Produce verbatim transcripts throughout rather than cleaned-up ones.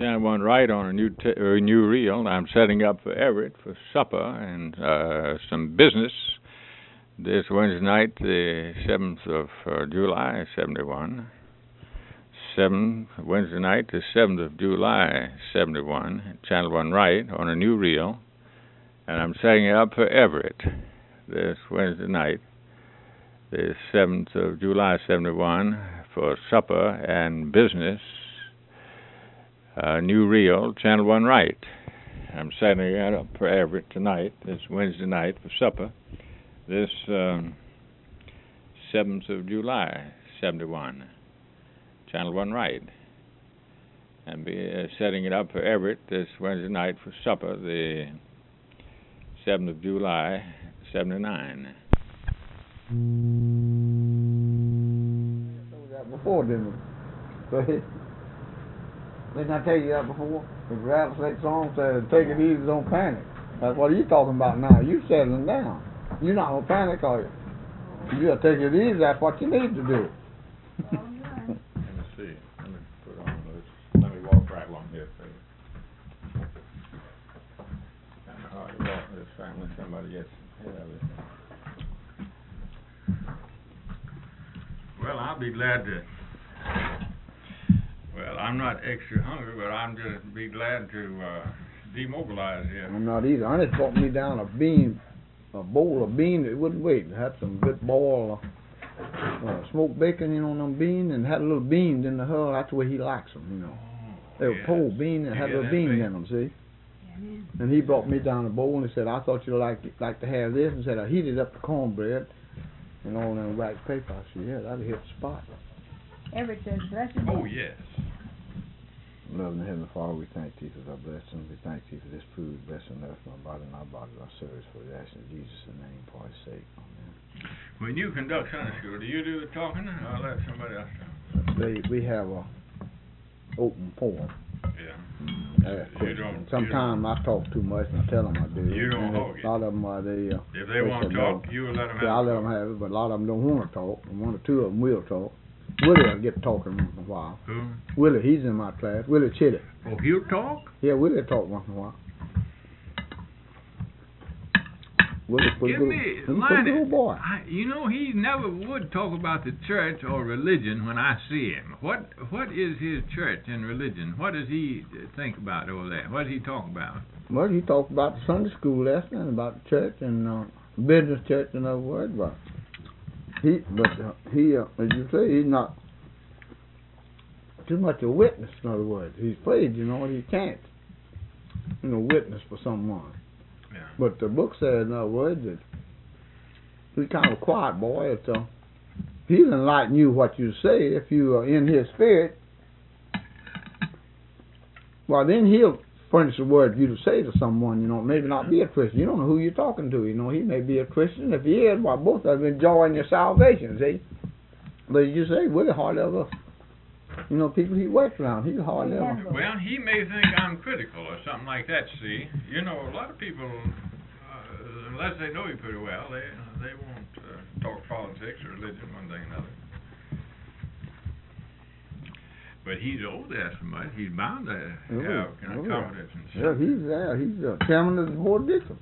Channel One right on a new t- or a new reel. I'm setting up for Everett for supper and uh, some business this Wednesday night, the seventh of uh, July, seventy-one. Seventh Wednesday night, the seventh of July, seventy-one. Channel One right on a new reel, and I'm setting it up for Everett this Wednesday night, the seventh of July, seventy-one, for supper and business. Uh, new reel, Channel One right. I'm setting it up for Everett tonight, this Wednesday night for supper, this um, seventh of July, seventy-one, Channel One right. And be uh, setting it up for Everett this Wednesday night for supper, the seventh of July, seventy-nine. I told you that before, didn't I? Didn't I tell you that before? The Rattlesnake song says, take it easy, don't panic. That's what you talking about now. You settling down. You're not going to panic, are you? You got to take it easy. That's what you need to do. Let me see. Let me put on this. Let me walk right along here for you. Kind of hard to walk this time when somebody gets ahead of it. Well, I'll be glad to. Well, I'm not extra hungry, but I'm just be glad to uh, demobilize here. I'm not either. I just brought me down a bean, a bowl of beans that wouldn't wait. It had some good boiled uh, uh, smoked bacon, you know, on them beans, and had a little beans in the hull. That's the way he likes them, you know. Oh, They were yes. pole beans and You had get little that beans big? in them, see? And he brought me down a bowl and he said, I thought you'd like like to have this. And said, I heated up the cornbread and all in wax paper. I said, yeah, that'll hit the spot. Everett says, blessed Oh, be. yes. Loving Heavenly Father, we thank Thee for Thy blessing. We thank Thee for this food, blessing us, my body and our body, our service for the action of Jesus' name, for His sake. Amen. When you conduct Sunday school, do you do the talking, or I'll let somebody else talk? They, we have a open forum. Yeah. Ask You questions. don't- Sometimes I talk too much and I tell them I do. You don't And hog it. A lot of them are they. Uh, If they want to said talk, no. you will let them have Yeah, I it. let them have it, but a lot of them don't want to talk. And one or two of them will talk. Willie will get talking once in a while. Who? Willie, he's in my class. Willie Chitty. Oh, he'll talk? Yeah, Willie talk once in a while. Willie's pretty Give good. me, He's a pretty Lonnie, good boy. I, you know, he never would talk about the church or religion when I see him. What What is his church and religion? What does he think about over there? What does he talk about? Well, he talked about the Sunday school lesson and about the church and uh, business church, in other words. But he, but uh, he, uh, as you say, he's not too much a witness. In other words, he's afraid, you know, he can't, you know, witness for someone. Yeah. But the book says, in other words, that he's kind of a quiet boy. It's, uh, he'll enlighten you what you say if you are in his spirit. Well, then he'll furnish a word for you to say to someone, you know, maybe not be a Christian. You don't know who you're talking to. You know, he may be a Christian. If he is, well, both of them enjoying your salvation, see? But you say, Willie hardly ever, you know, people he works around, he hardly ever. Well, he may think I'm critical or something like that, see? You know, a lot of people, uh, unless they know you pretty well, they they won't uh, talk politics or religion, one thing or another. But he's over there so much, he's bound to have Oh, you know, oh, confidence and Yeah, stuff. he's there. He's the chairman of the board of directors.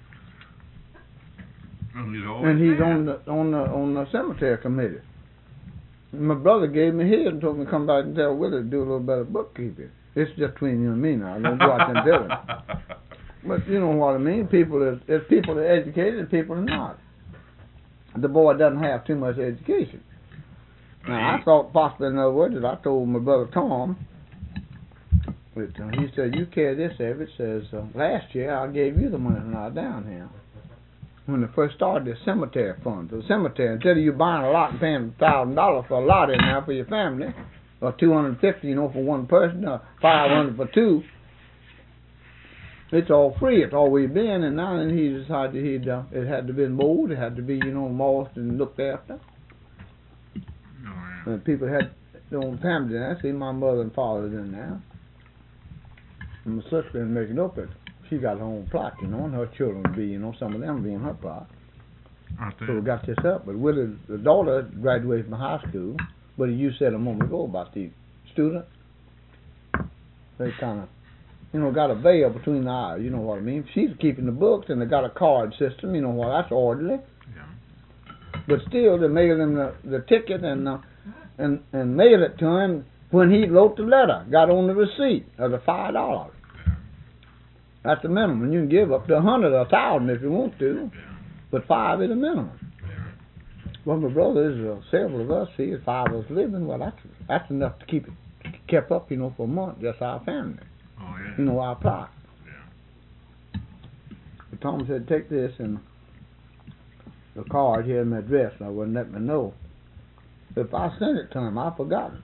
And he's always And he's there. on the on the on the cemetery committee. And my brother gave me his and told me to come back and tell Willie to do a little better bookkeeping. It's just between you and me now. I don't go out there and tell him. But you know what I mean. People is there's people that are educated and people that are not. The boy doesn't have too much education. Now I thought possibly, in other words, that I told my brother Tom. But uh, he said, "You carry this, Everett." Says uh, last year I gave you the money when I was down here. When they first started the cemetery fund, the cemetery, instead of you buying a lot and paying a thousand dollars for a lot in there for your family, or two hundred and fifty, you know, for one person, or five hundred for two, it's all free. It's always been, and now he decided he'd uh, it had to be mowed, it had to be, you know, mossed and looked after. Oh, yeah. And people had their own family there. See, my mother and father in there, and my sister didn't make it up it. She got her own plot, you know, and her children would be, you know, some of them be in her plot. I So we think. got this up. But Willie, the daughter, graduated from high school. But you said a moment ago about the student. They kind of, you know, got a veil between the eyes. You know what I mean? She's keeping the books, and they got a card system. You know what? That's orderly. Yeah. But still, they mail him the, the ticket and uh, and and mail it to him when he wrote the letter. Got on the receipt of the five dollars. Yeah. That's the minimum. You can give up to a hundred or a thousand if you want to, Yeah. but five is the minimum. Yeah. Well, my brothers, uh, several of us here, five of us living. Well, that's that's enough to keep it kept up, you know, for a month. Just our family, Oh yeah. you know, our plot. Yeah. But Tom said, take this and the card here and my address. And I wouldn't let me know. If I sent it to him, I forgot it.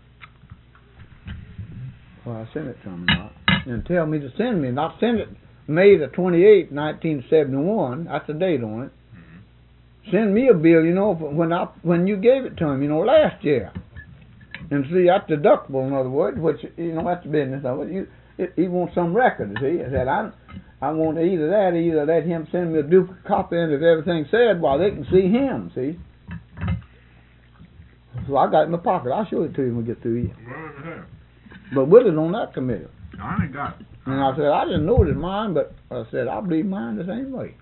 Well, I sent it to him now. And tell me to send me, not send it May the twenty-eighth, nineteen seventy-one. That's the date on it. Mm-hmm. Send me a bill, you know, for when I when you gave it to him, you know, last year. And see, that's deductible, in other words, which, you know, that's the business of it. You, it, he wants some record, see. I said, I, I want either that or either let him send me a duplicate copy of everything said while they can see him, see. So I got it in my pocket. I'll show it to you when we get through here. Well, yeah. But Willie's on that committee. I only got. And I said, I didn't know it was mine, but I said, I believe mine the same way.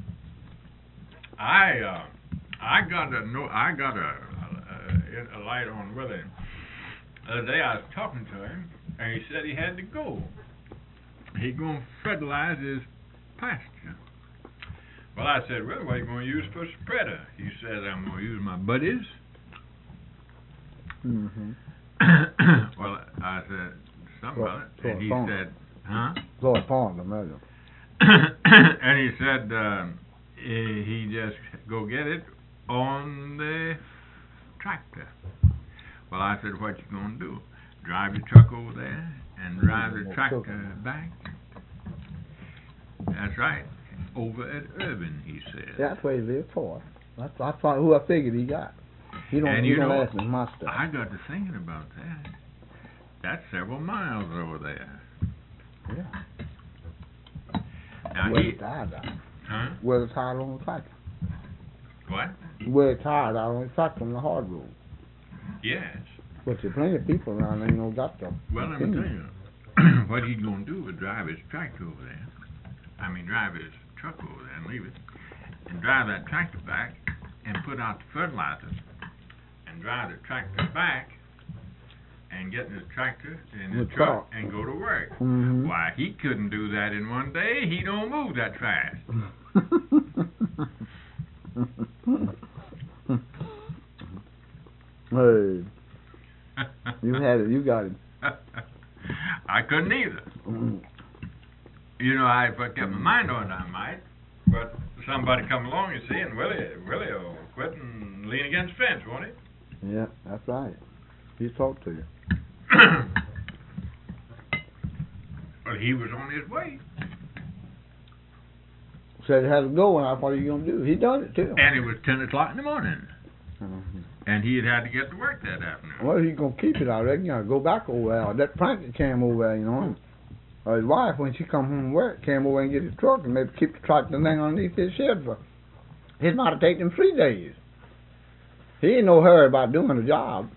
I uh, I got a no. I got a, a, a light on Willie. The other day I was talking to him, and he said he had to go. He gonna fertilize his pasture. Well, I said, well, what are you gonna use for spreader? He said, I'm gonna use my buddies. Mm-hmm. Well, I said something Well, about it, and he Floyd said, huh? Floyd Pond, imagine. And he said uh, he he just go get it on the tractor. Well, I said, what you gonna do? Drive your truck over there and drive the tractor back? That's right. Over at Urban, he said. That's where he lived for. That's, that's who I figured he got. He don't, And he you don't know, ask me my stuff. I got to thinking about that. That's several miles over there. Yeah. Now Where he, it's tired out. huh? Where it's tired on the tractor. What? Where it's tired out on the tractor on the hard road. Yes. But there's plenty of people around there, you know, got them. Well, let me tell you, what he's gonna do is drive his tractor over there. I mean, drive his truck over there and leave it, and drive that tractor back and put out the fertilizer, and drive the tractor back and get in his tractor in his The truck truck. and go to work. Mm-hmm. Why, he couldn't do that in one day. He don't move that fast. Hey, you had it. You got it. I couldn't either. Mm. You know, I, if I kept my mind on it, I might. But somebody come along, you see, and Willie, Willie will quit and lean against the fence, won't he? Yeah, that's right. He talked to you. Well, he was on his way. Said it had to go, and I what are you gonna do? He done it too. And it was ten o'clock in the morning. Mhm. And he had had to get to work that afternoon. Well, he's gonna keep it, I reckon. You gotta go back over there. That Frank came over there, you know. And, uh, his wife, when she come home from work, came over and get his truck and maybe keep the tractor thing underneath his shed for. It might have taken him three days. He ain't no hurry about doing the job.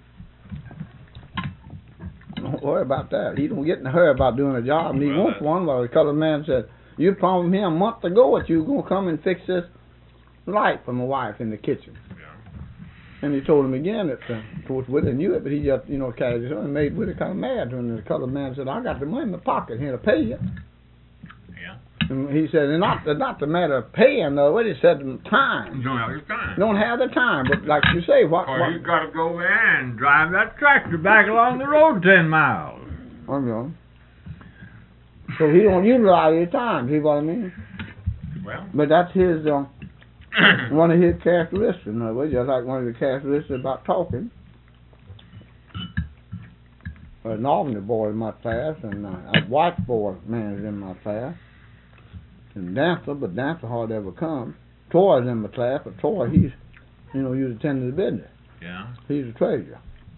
Don't worry about that. He don't get in a hurry about doing a job, and he Well, wants that- one. Well, the colored man said, "You promised me a month ago that you were gonna come and fix this light for my wife in the kitchen." Yeah. And he told him again that, uh, of course, Willie knew it, but he just, you know, carried it on and made Willie kind of mad. And the colored man said, "I got the money in my pocket here to pay you." Yeah. And he said, "And not the, not the matter of paying, though. It he said the You time. don't have your time. Don't have the time, but like you say, what? Or what you got to go there and drive that tractor back along the road ten miles. I'm going. So he don't utilize his time. See what I mean? Well. But that's his uh, one of his characteristics. In other words, just like one of the characteristics about talking. Uh, an Albany boy in my class, and uh, a white boy man is in my class, and Dancer, but Dancer hardly ever comes. Troy's in my class, but Troy, he's, you know, he's attending the business. Yeah. He's a treasurer.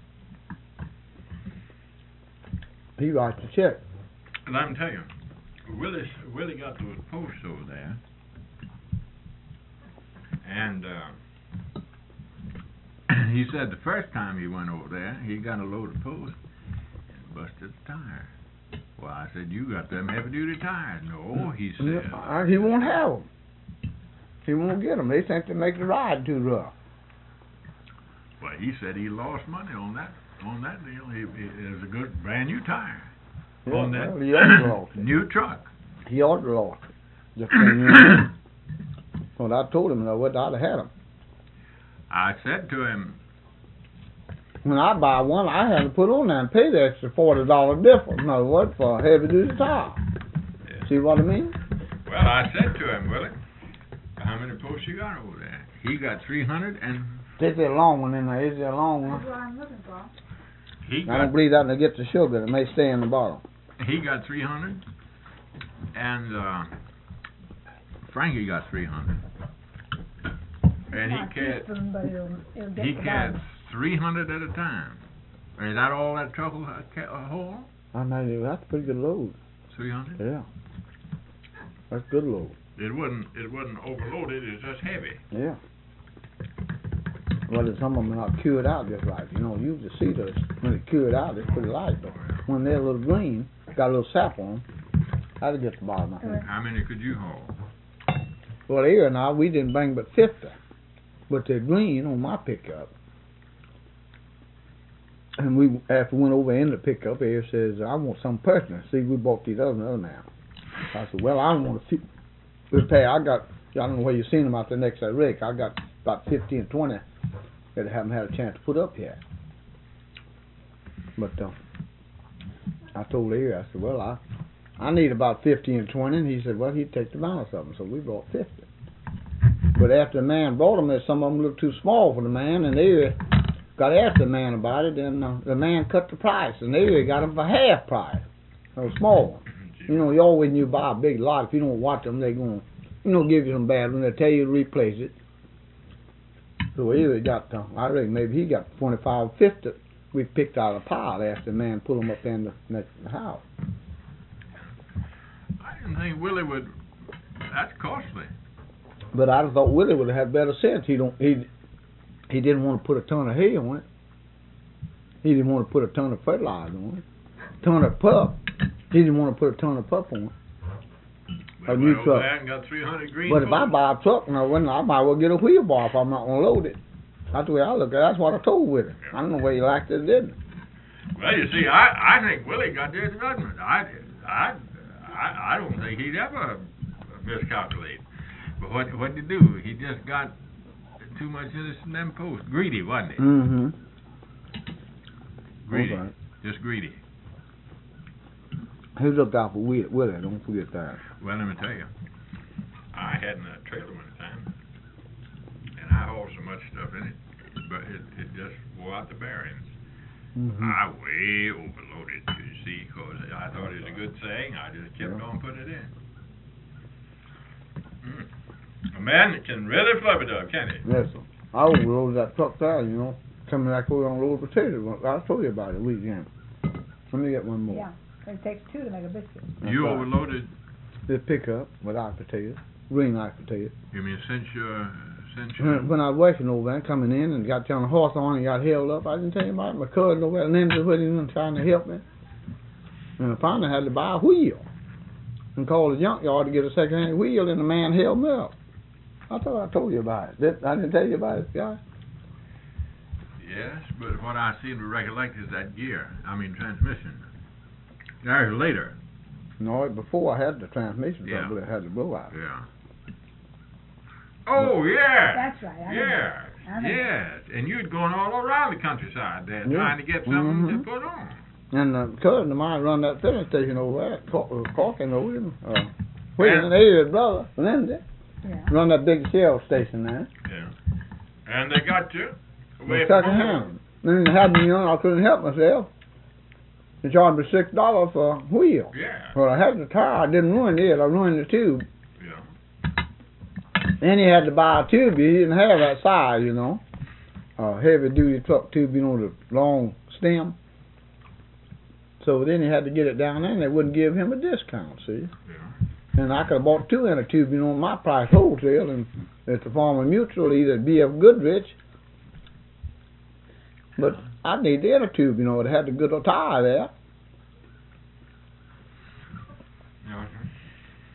He writes the check. Let me tell you, Willie, Willie got those posts over there, and uh, he said the first time he went over there, he got a load of posts and busted the tire. Well, I said, you got them heavy-duty tires. No, he said. Uh, he won't have them. He won't get them. They think they make the ride too rough. Well, he said he lost money on that on that deal. He, he, it was a good brand new tire Yeah, on that well, he ought to lost it. new truck. He ought to lost it. Just when you Well, I told him, I would, I'd have had them. I said to him, When I buy one, I have to put on there and pay the extra forty dollar difference. In other words, for a heavy duty tire. yeah. See what I mean? Well, I said to him, Willie, how many posts you got over there? He got three hundred, and Is there a long one in there? Is there a long That's one? what I'm looking for. he I don't got believe that to get the sugar. It may stay in the bottle. he got three hundred, and uh, Frankie got three hundred, and Not he can teaspoon, but it'll, it'll get he the can bottom. three hundred at a time. Is that all that truck will ha- ca- uh, hold? I mean, that's a pretty good load. Three hundred. Yeah. That's a good load. It wasn't it wasn't overloaded. It's just heavy. Yeah. Well, some of them are not cured out just right. You know, you just see those when they're cured out, it's pretty light. But when they're a little green, got a little sap on them, that'll get the bottom, I think. How many could you haul? Well, here now, we didn't bring but fifty. But they're green on my pickup. And we, after we went over in the pickup, here says, I want some personal. See, we bought these other other now. I said, well, I don't want to repair. I got, I don't know where you seen them out there next to that rig. I got about fifteen, twenty that I haven't had a chance to put up yet. But uh, I told Larry, I said, well, I I need about fifteen or twenty. And he said, well, he'd take the balance of them. So we bought fifty. But after the man bought them, some of them looked too small for the man, and they got after the man about it, and uh, the man cut the price, and they got them for half price. Those small ones. You know, you always when you buy a big lot, if you don't watch them, they're going to, you know, give you some bad when they tell you to replace it. So he got, uh, I reckon maybe he got twenty-five, fifty we picked out of the pile after the man put them up in the next to the house. I didn't think Willie would. That's costly. But I thought Willie would have had better sense. He don't he he didn't want to put a ton of hay on it. He didn't want to put a ton of fertilizer on it. Ton of pup. He didn't want to put a ton of pup on it. We A new went over truck. there and got three hundred green. But if I posts. buy a truck now, when I might well get a wheel bar if I'm not gonna load it. That's the way I look at it. That's what I told Willie. I don't know whether he liked it or didn't. Well, you see, I I think Willie got this judgment. I I I I don't think he'd ever miscalculate. But what what did he do? He just got too much in his them posts. Greedy, wasn't he? Mm-hmm. Greedy. Okay. Just greedy. He looked out for Willie, Willie, don't forget that. Well, let me tell you, I had in a trailer one time, and I hauled so much stuff in it, but it, it just wore out the bearings. Mm-hmm. I way overloaded, you see, because I thought it was a good thing. I just kept Yeah. on putting it in. Mm. A man can really flub it up, can't he? Yes, sir. I overloaded that truck there, you know, coming back over on load potatoes. I told you about it weekend. Let me get one more. Yeah, it takes two to make a biscuit. That's You right. overloaded, The pickup with eye potatoes, green eye potatoes. you mean since your, since your, When I was working over there, coming in and got on a horse on and got held up, I didn't tell you about it. My cousin over there, Linda, with him and trying to help me. And I finally had to buy a wheel and call the junkyard to get a second-hand wheel, and the man held me up. I thought I told you about it. Did, I didn't tell you about it, guy. yes, but what I seem to recollect is that gear, I mean transmission. That was later. No, before I had the transmission Yeah. trouble, it had the blowout. Yeah. Oh, yeah. That's right. I Yeah, I know. yes, and you'd gone all around the countryside there Yeah. trying to get something Mhm. to put on. And the cousin of mine run that filling station over there, Cork- Corking over him. Uh, Wait, Yeah. and they his brother, Linda, Yeah. run that big shell station there. Yeah. And they got you away They from took a home. hand. Then they had me on, I couldn't help myself. They charged me six dollars for a wheel. Yeah, Well, I had the tire, I didn't ruin it, I ruined the tube. yeah. Then he had to buy a tube, he didn't have that size, you know. A heavy duty truck tube, you know, the long stem. So then he had to get it down there and they wouldn't give him a discount, see. Yeah. And I could have bought two in a tube, you know, my price wholesale, and at the Farmer Mutual, either B F Goodrich. But I need the inner tube, you know, it had the good old tire there.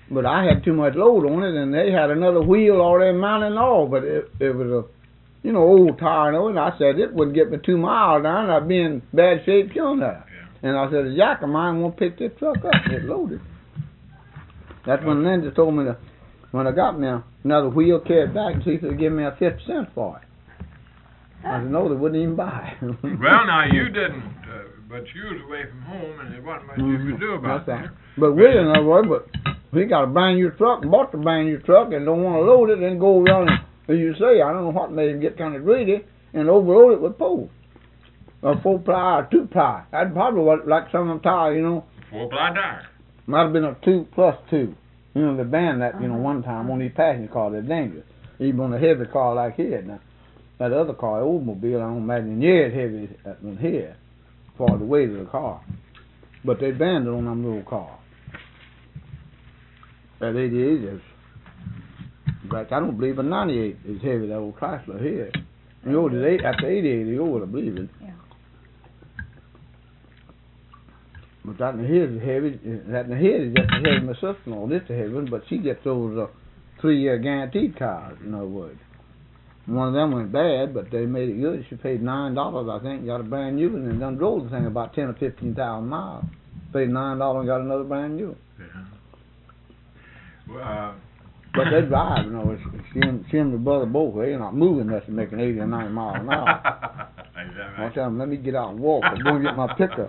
But I had too much load on it, and they had another wheel already mounted and all. But it, it was a, you know, old tire and all. And I said it would get me two miles down. I'd be in bad shape killing that. Yeah. And I said, the jack of mine won't pick this truck up. It loaded. That's when Linda told me that when I got me another wheel carried back, and she could give me a fifty cent for it. I said, no, they wouldn't even buy it. Well, now you didn't, uh, but you was away from home, and there wasn't much you could do about That's that. right. But we, in other words, but we got a brand new truck, and bought the brand new truck, and don't want to load it, and go around and, as you say, I don't know what made him get kind of greedy, and overload it with poles. A four ply or two ply. That'd probably what, like some of them tires, you know. Four ply tire. Might have been a two plus two. You know, they banned that, you know, one time on these passenger cars, they're dangerous. Even on a heavy car like here now. That other car, Oldsmobile, I don't imagine near as heavy as than here for the weight of the car. But they banned it on them little cars. That eighty-eight is, in fact, I don't believe a ninety-eight is heavy, that old Chrysler here. You know, the eight, after eighty-eight, they old, I believe it. Yeah. But that in the head is heavy. That in the head is just as heavy as my sister-in-law. This is a heavy one, but she gets those uh, three-year guaranteed cars, in other words. One of them went bad, but they made it good. She paid nine dollars, I think, got a brand new one, and done drove the thing about ten or fifteen thousand miles. Paid nine dollars and got another brand new. Yeah. Well, uh, But they drive, you know. It's, it's she, and, she and my brother both. They're not moving unless they're making eighty or ninety miles an hour. Is that I right? tell them, let me get out and walk. I'm going to get my pickup.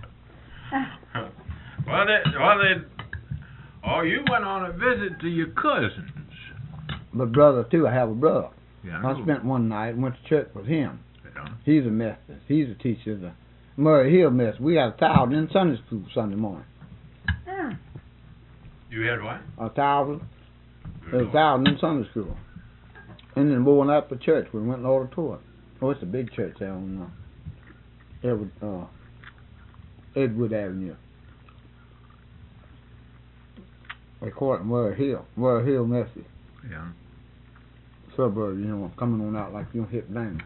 well, they, well, they, oh, you went on a visit to your cousins. My brother, too. I have a brother. Yeah, I spent one night and went to church with him. Yeah. He's a Methodist. He's a teacher of the Murray Hill Methodist. We had a thousand in Sunday school Sunday morning. Ah, You had what? A thousand. There was a thousand in Sunday school. And then more than that for church. We went in the auditorium. Oh, it's a big church there on uh, Edward, uh, Edward Avenue. They call it Murray Hill. Murray Hill Methodist. Yeah. Suburb, you know, coming on out like you don't hit bang.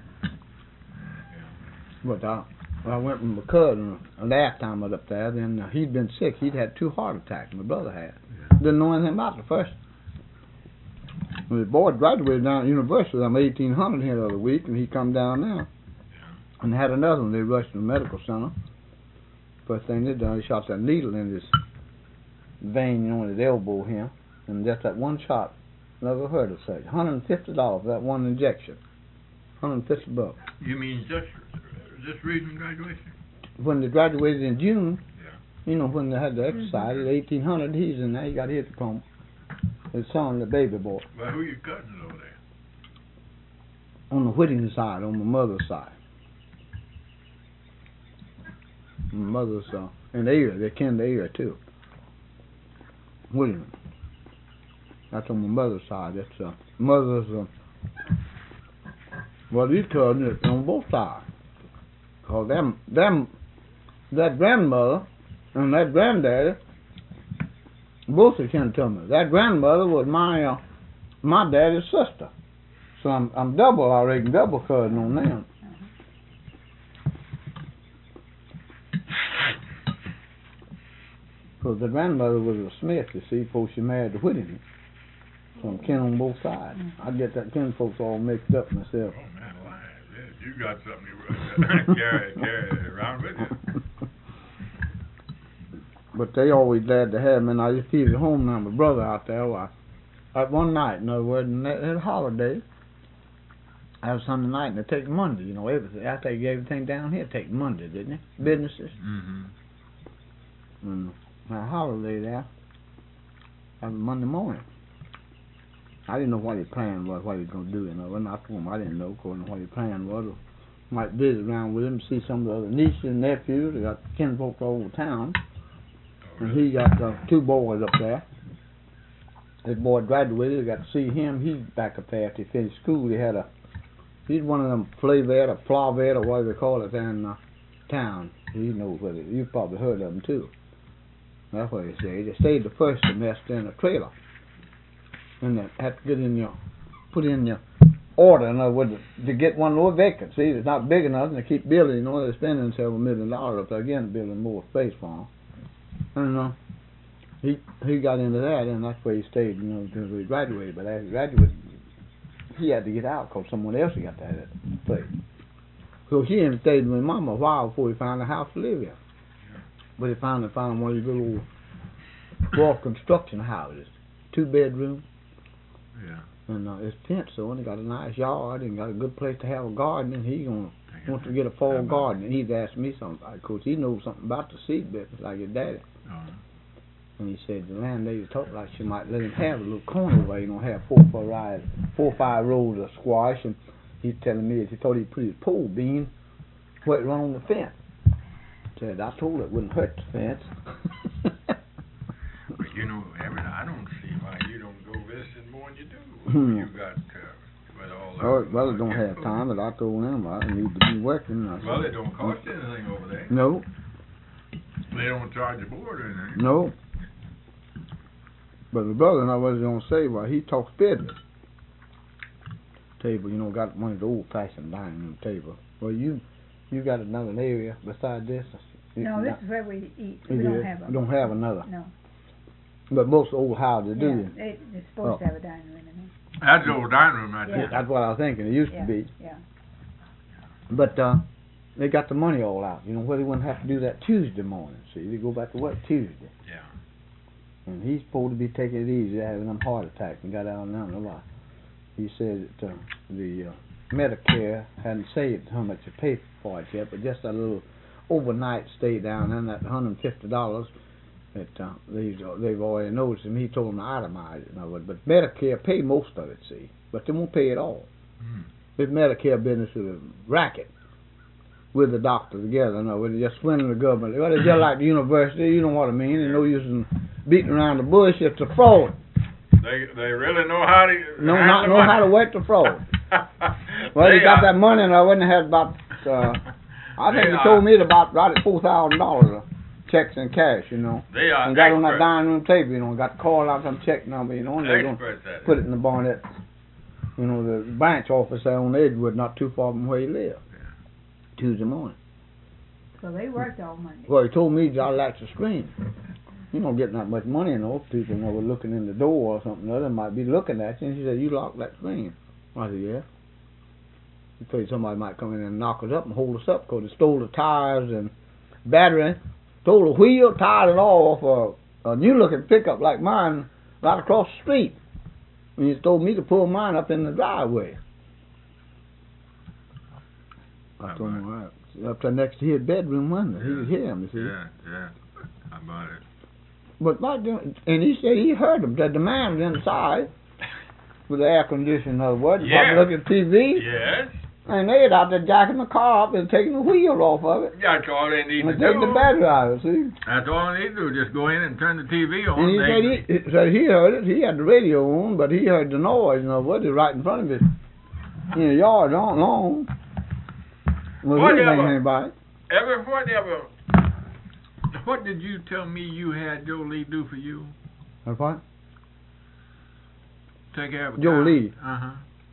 But uh, I went with my cousin uh, last time I was up there. Then uh, he'd been sick. He'd had two heart attacks. My brother had. Yeah. Didn't know anything about the first. When the boy graduated down at university, I'm eighteen hundred here the other week, and he come down there. Yeah. And had another one. They rushed to the medical center. First thing they done, they shot that needle in his vein, you know, in his elbow here. And just that one shot. Never heard of such. one hundred fifty dollars for that one injection. one hundred fifty bucks. You mean just just recent graduation? When they graduated in June, Yeah. you know, when they had the exercise at eighteen hundred, he's in there. He got his diploma. His son, the baby boy. Well, who your cousins over there? On the Whitting side, on my mother's side. My mother's, uh, in the area. They kin the area, too. Whitting. That's on my mother's side. That's, uh, mother's, uh, well, these cousins are on both sides. Cause them, them, that grandmother and that granddaddy, both are kin to me. That grandmother was my, uh, my daddy's sister. So I'm, I'm double, I reckon, double cousin on them. Because the grandmother was a Smith, you see, before she married the Whitting. So I'm kin on both sides. I get that kin folks all mixed up myself. Oh man, why? You got something you carry carry around with you. But they always glad to have me, and I just keep at home now. My brother out there, well, I, uh, one night, in other words, and that, that holiday, I have Sunday night, and they take Monday, you know, everything. I take everything down here, take Monday, didn't it? Businesses. Mm-hmm. And my holiday there, that was Monday morning. I didn't know what his plan was, what he was going to do, you know. When I told him, I didn't know, according to what his plan was. I might visit around with him, see some of the other nieces and nephews. They got kinfolk all over town. And he got uh, two boys up there. His boy graduated. They got to see him. He's back up there after he finished school. He had a, he's one of them flavet or flavet or whatever they call it there in uh, town. He knows what it is. You've probably heard of them too. That's what they say. They stayed the first semester in a trailer. And they had to get in your, put in your order, in other words, to get one more vacancy. It's not big enough, and they keep building, you know, they're spending several million dollars up there again, building more space for them. And uh, he he got into that, and that's where he stayed, you know, until he graduated. But after he graduated, he had to get out because someone else got that place. So he had stayed with Mama a while before he found a house to live in. But he finally found one of these little wall construction houses, two bedroom. Yeah. And uh, it's fenced, so and he got a nice yard and got a good place to have a garden. And he gonna want to get a fall garden. And he's asked me something, because he knows something about the seed business like his daddy. Uh-huh. And he said the landlady talked like she might let him have a little corner where you know have four or five, four or five rows of squash. And he's telling me that he thought he'd put his pole bean where it run on the fence. Said I told her it wouldn't hurt the fence. But you know, Everett, I don't see why you don't go visiting more than you do. Hmm. You got uh, with all Oh, that. well, I don't have time, but I told him I need to be working. I Well, said, it don't cost you anything over there. no, They don't charge you board or anything. no. But the brother and I was going to say, well, he talks business. Table, you know, got one of the old-fashioned dining room table. Well, you you got another area beside this? No, this is where we eat. We don't have a. don't have another. No. But most old houses do. Yeah, they, they're supposed Oh. to have a dining room in That's the old dining room right Yeah. there. That's what I was thinking. It used there. to be. Yeah, But uh, they got the money all out. You know, where they wouldn't have to do that Tuesday morning. See, they go back to work Tuesday. Yeah. And he's supposed to be taking it easy, having them heart attacks, and got out of them a lot. He said that uh, the uh, Medicare hadn't saved how much to pay for it yet, but just a little overnight stay down there, that one hundred fifty dollars that uh, they've, uh, they've already noticed, and he told them to itemize it. Now, but Medicare pay most of it, see, but they won't pay it all. Mm. This Medicare business is a racket with the doctor together. No, with just swindling the government. Well, it's just like the university. You know what I mean. There's no use in beating around the bush. It's a fraud. They they really know how to No, handle not know money. how to work the fraud. Well, They he got are- that money, and I wouldn't have had about. Uh, I think They he are- told me it about right at four thousand dollars of checks and cash. You know, They are and got it on that experts. dining room table. You know, and got to call out some check number. You know, and they're gonna Experts at it. put it in the bonnet. You know, the branch office there on Edgewood, not too far from where he lived. Yeah. Tuesday morning. so they worked all Monday. Well, he told me I like to scream. You don't get that much money in those people, you know, were looking in the door or something. Or they might be looking at you, and she said, "You locked that screen." I said, "Yeah." He said somebody might come in and knock us up and hold us up because they stole the tires and battery, stole the wheel, tires and all off a, a new-looking pickup like mine right across the street. And he told me to pull mine up in the driveway. I told him, all right. Up there next to his bedroom window. He could hear him, you see. Yeah, yeah. How about it? But like, the- and he said he heard them. That the man was inside with the air conditioning, in other words, Yeah. probably looking at T V, Yes. and they had out there jacking the car up and taking the wheel off of it That's all they need and to taking the do. battery out of it. See, That's all they need to do. Just go in and turn the T V on. and he They- said he, he said he heard it. He had the radio on, but he heard the noise. You know what? It right in front of his in the yard, long, long. Well, he didn't think Whatever. anything about it. Ever, whatever. What did you tell me you had Joe Lee do for you? That's what? Take care of a Joe cow? Lee. Uh-huh.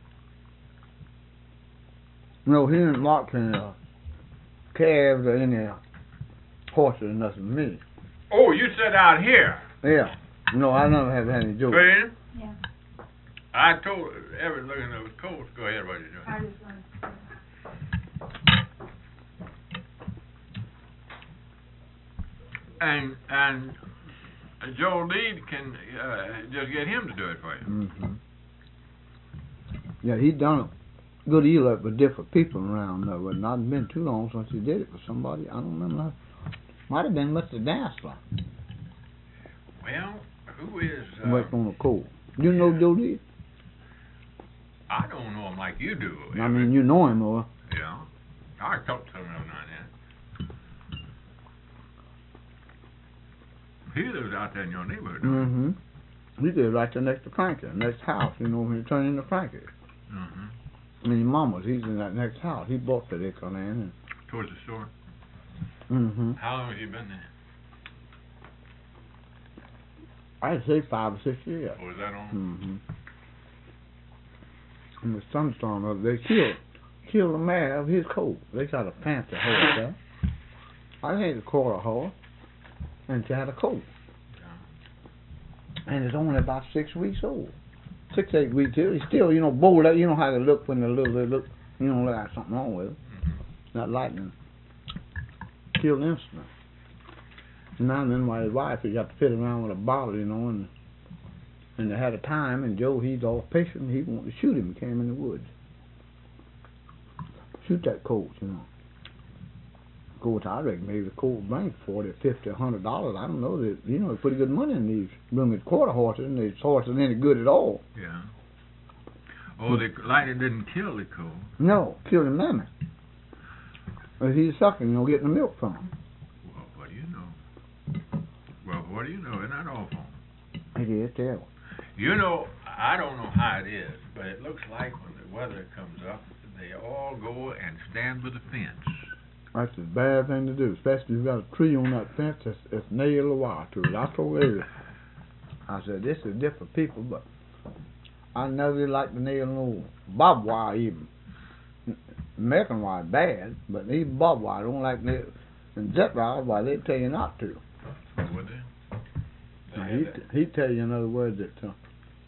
No, he didn't lock any uh, calves or any uh, horses or nothing for me. Oh, you said out here. Yeah. No, I never have any jokes. Friend? Yeah. I told Everett looking at those coats. Go ahead, what you doing? I just wanted to- And and Joe Lee can uh, just get him to do it for you. Mm-hmm. Yeah, he done a good deal of it with different people around there, but not been too long since he did it for somebody. I don't remember. How. Might have been Mister Dassler. Well, who is? Uh, Worked on the coal. You know Joe Lee? I don't know him like you do. I mean, you know him, or Yeah. I talked to him every now and then. He lives out there in your neighborhood. don't mm-hmm. He did right there next to Frankie, next house. You know when you turn into Frankie. he? Mm-hmm. I mean, Mama's. He's in that next house. He bought that acre of land. Towards the store. Mm-hmm. How long have you been there? I'd say five or six years. Or was that on? Mm-hmm. In the thunderstorm, uh, they killed killed a man of his coat. They got a fancy horse there. I think it's a quarter horse, and she had a coat. and it's only about six weeks old. Six, eight weeks old. It's still, you know, bold. You know how they look when they look, they look, you know, like something wrong with it. Mm-hmm. That lightning killed instantly. Now and then, my wife, he got to fit around with a bottle, you know, and and they had a time, and Joe, he's all patient, he wanted to shoot him, he came in the woods. Shoot that colt, you know. Of course, I reckon maybe the colt bring forty, fifty, a hundred dollars. I don't know. That you know, pretty good money in these blooming quarter horses, and these horses any good at all. Yeah. Oh, the lightning didn't kill the colt. No, killed him mammy. But he's sucking, you know, getting the milk from him. Well, what do you know? Well, what do you know? Isn't that awful? It is terrible. You know, I don't know how it is, but it looks like when the weather comes up, they all go and stand by the fence. That's a bad thing to do, especially if you've got a tree on that fence that's, that's nailed a wire to it. I told Ava, I said, this is different people, but I know they like to nail no barbed wire even. American wire bad, but even barbed wire don't like nail. And jet wire, why they tell you not to. Would they? Now, he he tell you in other words that uh,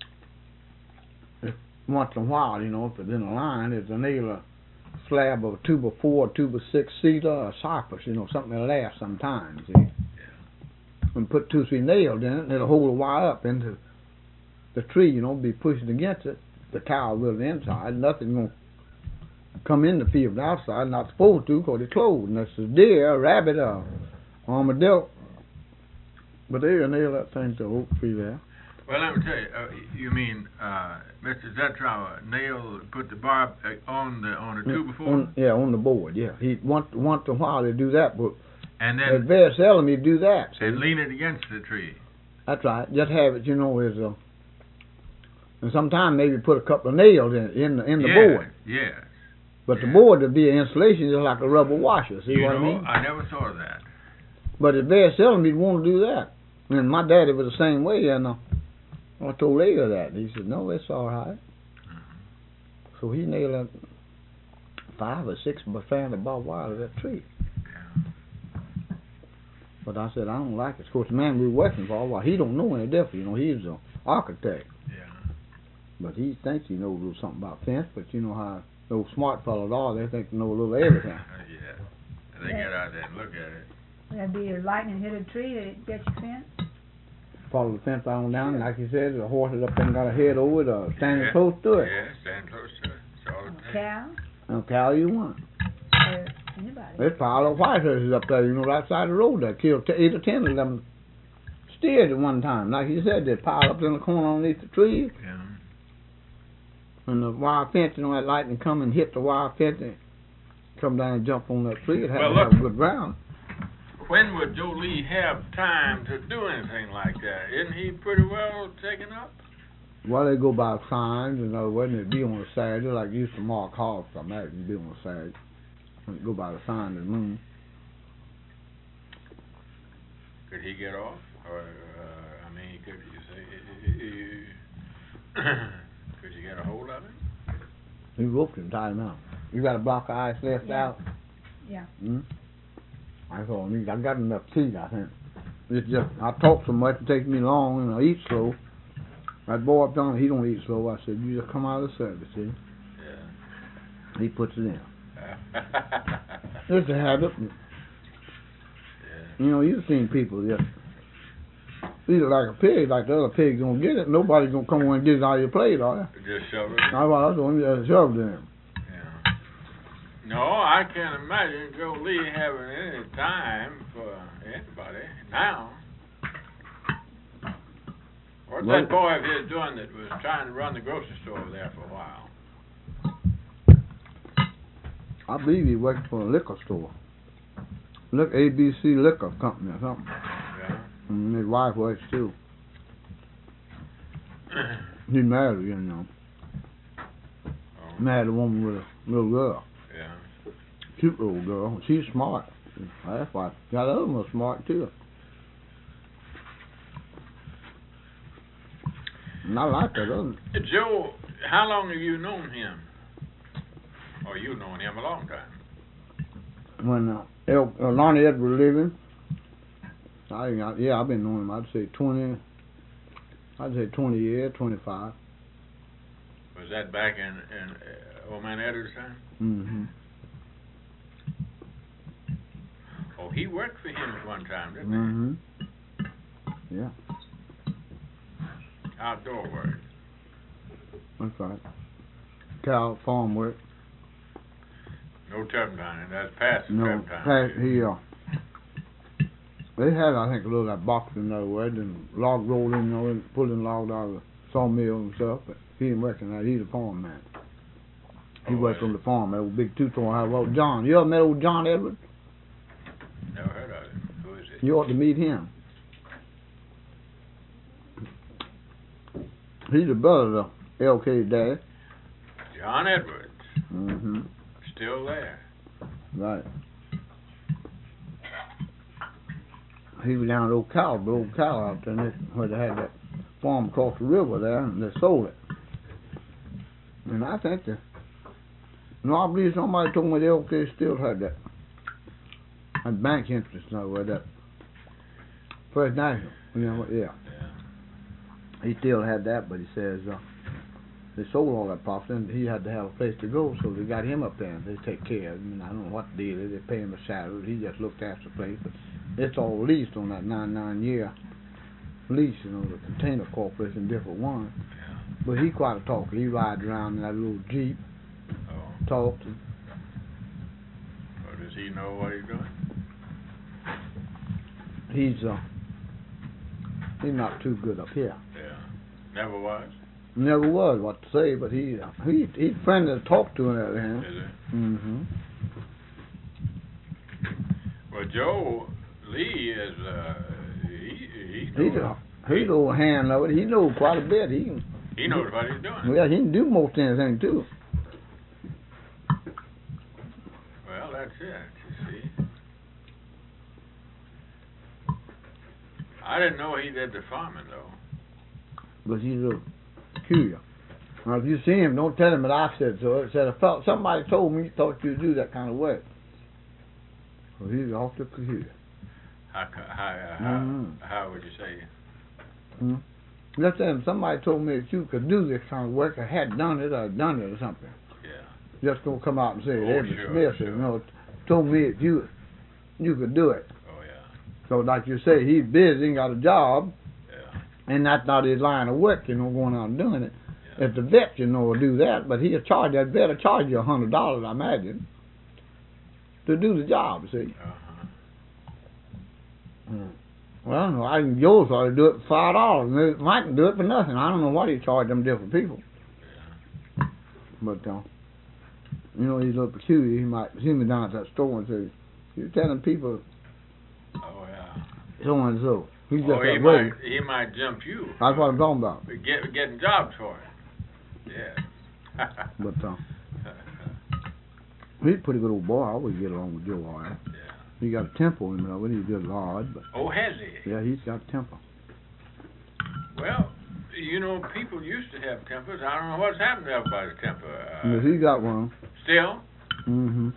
if once in a while, you know, if it's in a line, it's a nail a slab of a two by four, two by six cedar, or cypress, you know, something that lasts some time. See, Yeah. and put two, three nails in it, and it'll hold the wire up into the tree, you know, be pushing against it. The cow will the inside, nothing gonna come in the field outside, not supposed to, because it's closed. Unless it's a deer, a rabbit, or armadillo. But they'll nail that thing to the oak tree there. Well, let me tell you, uh, you mean uh, Mister Zetrow nail put the barb uh, on the on the two before, On, yeah, on the board. Yeah, he once once in a while they do that, but and it's then very seldom he do that. See? and lean it against the tree. That's right. Just have it, you know, as a. And sometimes maybe put a couple of nails in in the in the yeah, board. Yes. But yeah. the board would be an insulation just like a rubber washer. See you what know, I mean? I never thought of that. But it's very seldom he'd want to do that. And my daddy was the same way, and uh, I told Leo that. He said, no, it's all right. Mm-hmm. So he nailed a five or six by family barbed wire to that tree. Yeah. But I said, I don't like it. Of course, the man we were working for, well, he don't know any different. You know, he's an architect. Yeah. But he thinks he knows a little something about fence. But you know how those smart fellows are. They think they know a little everything. Yeah. They get out there and look at it. That'd be a lightning hit a tree that it gets your fence. Follow the fence on down, and like you said, the horse is up there and got a head over it, or standing yeah. close to it. Yeah, stand close to it. That's all it A takes. cow And cow you want. or anybody. There's a pile of white horses up there, you know, right side of the road there. Killed t- eight or ten of them steers at one time. Like you said, they piled up in the corner underneath the trees. Yeah. And the wire fence, you know, that lightning come and hit the wire fence and come down and jump on that tree. It had Well, to have look. good ground. When would Joe Lee have time to do anything like that? Isn't he pretty well taken up? Well, they go by signs, in other words, and it'd be on a Saturday, like used to Mark Hobbs, I imagine, it'd be on a Saturday. And go by the sign of the moon. Could he get off? Or, uh, I mean, could you say, could you get a hold of him? He roped him, tied him out. You got a block of ice left Yeah. out? Yeah. Hmm? I told him, I got enough teeth, I think. It's just, I talk so much, it takes me long, and I eat slow. That boy up there, he don't eat slow. I said, you just come out of the service, see? Yeah. He puts it in. yeah. It's a habit. You know, you've seen people just eat it like a pig, like the other pigs don't get it. Nobody's gonna come over and get it out of your plate, are they? Just shove it. I was I told him, just shove it in. Yeah. No, I can't imagine Joe Lee having any time for anybody now. What's Well- that boy of his doing that was trying to run the grocery store over there for a while? I believe he worked for a liquor store. Look, A B C Liquor Company or something. Yeah. And his wife works too. He married, you know. Oh, Married a woman with a little girl. yeah. Cute little girl. She's smart. That's why. Got other ones smart too. And I like that other. Joe, how long have you known him? Or you've known him a long time. When uh, El, uh, Lonnie Edwards was living, I, I yeah, I've been knowing him. I'd say twenty, I'd say twenty years, twenty-five. Was that back in, in uh, Old Man Edwards' time? Mm-hmm. Oh, he worked for him at one time, didn't Mm-hmm. Yeah, he? Outdoor work. that's right. Cow farm work. No turpentine. That's past the No, turpentine. Pat, he, uh, they had, I think, a little of that box in there where and log rolling, you know, and pulling logs out of the sawmill and stuff, but he didn't work in that. He's a farm man. He Oh, worked yeah. on the farm, that old big two-tone house. Well, John, you ever met old John Edwards? Never heard of him. Who is it? You ought to meet him. He's the brother of L K's dad. John Edwards. Mm-hmm. Still there. Right. He was down at Old Cow, the old cow out there, and they, where they had that farm across the river there, and they sold it. And I think that, no, I believe somebody told me the L K still had that. That bank interest now, where that First National, you know, yeah. Yeah. He still had that, but he says uh, they sold all that property, and he had to have a place to go, so they got him up there, and they take care of him. And I don't know what the deal is. They pay him a salary. He just looked after the place, but it's all leased on that nine nine year lease, you know, the Container Corporation, different one. Yeah. But he quite a talker. He rides around in that little Jeep, Oh. talks. And Well, does he know what he's doing? he's uh, he's not too good up here. Yeah. Never was. Never was what to say, but he uh, he he's friendly to talk to and everything. Is it? Mm-hmm. Well, Joe Lee is, uh, he, he He's knows, a he's a old hand of it. He knows quite a bit. He can, he knows what he's doing. well, he can do most anything too. Well, that's it, you see. I didn't know he did the farming, though. But he's a little peculiar. Now, if you see him, don't tell him that I said so. It said, I felt, somebody told me, thought you'd do that kind of work. So he's awfully peculiar. How, co- how, uh, how, Mhm. how would you say? Hmm? Just tell him, somebody told me that you could do this kind of work, or had done it, or done it, or something. Yeah. Just don't come out and say, Oh, Edward sure, Smith, sure. you know, told me that you, you could do it. Oh, yeah. So, like you say, he's busy and got a job, Yeah. and that's not his line of work, you know, going out and doing it. Yeah. If the vet, you know, will do that, but he'll charge that vet will charge you a hundred dollars, I imagine, to do the job. See? Uh-huh. Mm. Well, no, I can Joe ought to do it for five dollars, and Mike can do it for nothing. I don't know what he charged them different people, Yeah. but uh, you know, he's a little peculiar. He might see me down at that store and say, "You're telling people Oh, yeah. so and so." He's just Oh, he that way. might, he might jump you. That's what I'm talking about. Get, getting jobs for him. Yeah. But uh, he's a pretty good old boy. I always get along with Joe all right. Yeah. He got a temper in him, though. He's just hard, but Oh, has he? yeah, he's got a temper. Well, you know, people used to have tempers. I don't know what's happened to everybody's temper. Uh, Yes, he got one. Still? Mm-hmm.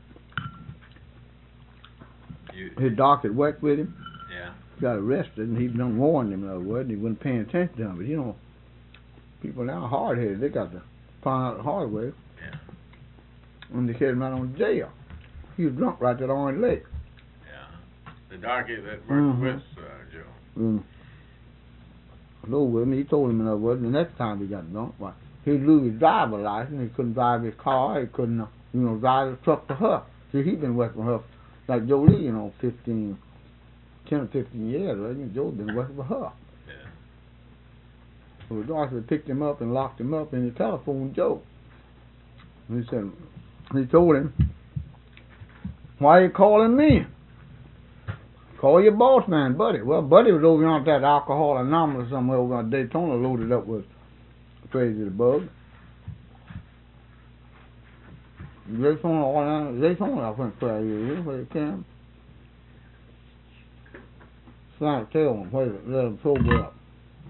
You, His doc had worked with him. yeah. Got arrested, and he done warned him, in other words, and he wasn't paying attention to him. But, you know, people now are hard-headed. They got to find out the hard way. Yeah. And they carried him out on jail. He was drunk right at Orange Lake. Yeah. The darky that worked Mhm. with uh, Joe. Mm. Low with him, he told him, in other words, the next time he got drunk, why, he'd lose his driver's license. He couldn't drive his car. He couldn't, uh, you know, drive his truck to her. See, he'd been working with her, like Joe Lee, you know, fifteen, ten or fifteen years. Right? Joe's been working with her. Yeah. So the doctor picked him up and locked him up, and he telephoned Joe. And he said, he told him, "Why are you calling me? Call your boss man, Buddy." Well, Buddy was over on that alcohol anomaly somewhere over on Daytona, loaded up with crazy the bug. Daytona, all that, Daytona, I think, crazy, where it came. Trying to tell him, where let him sober up.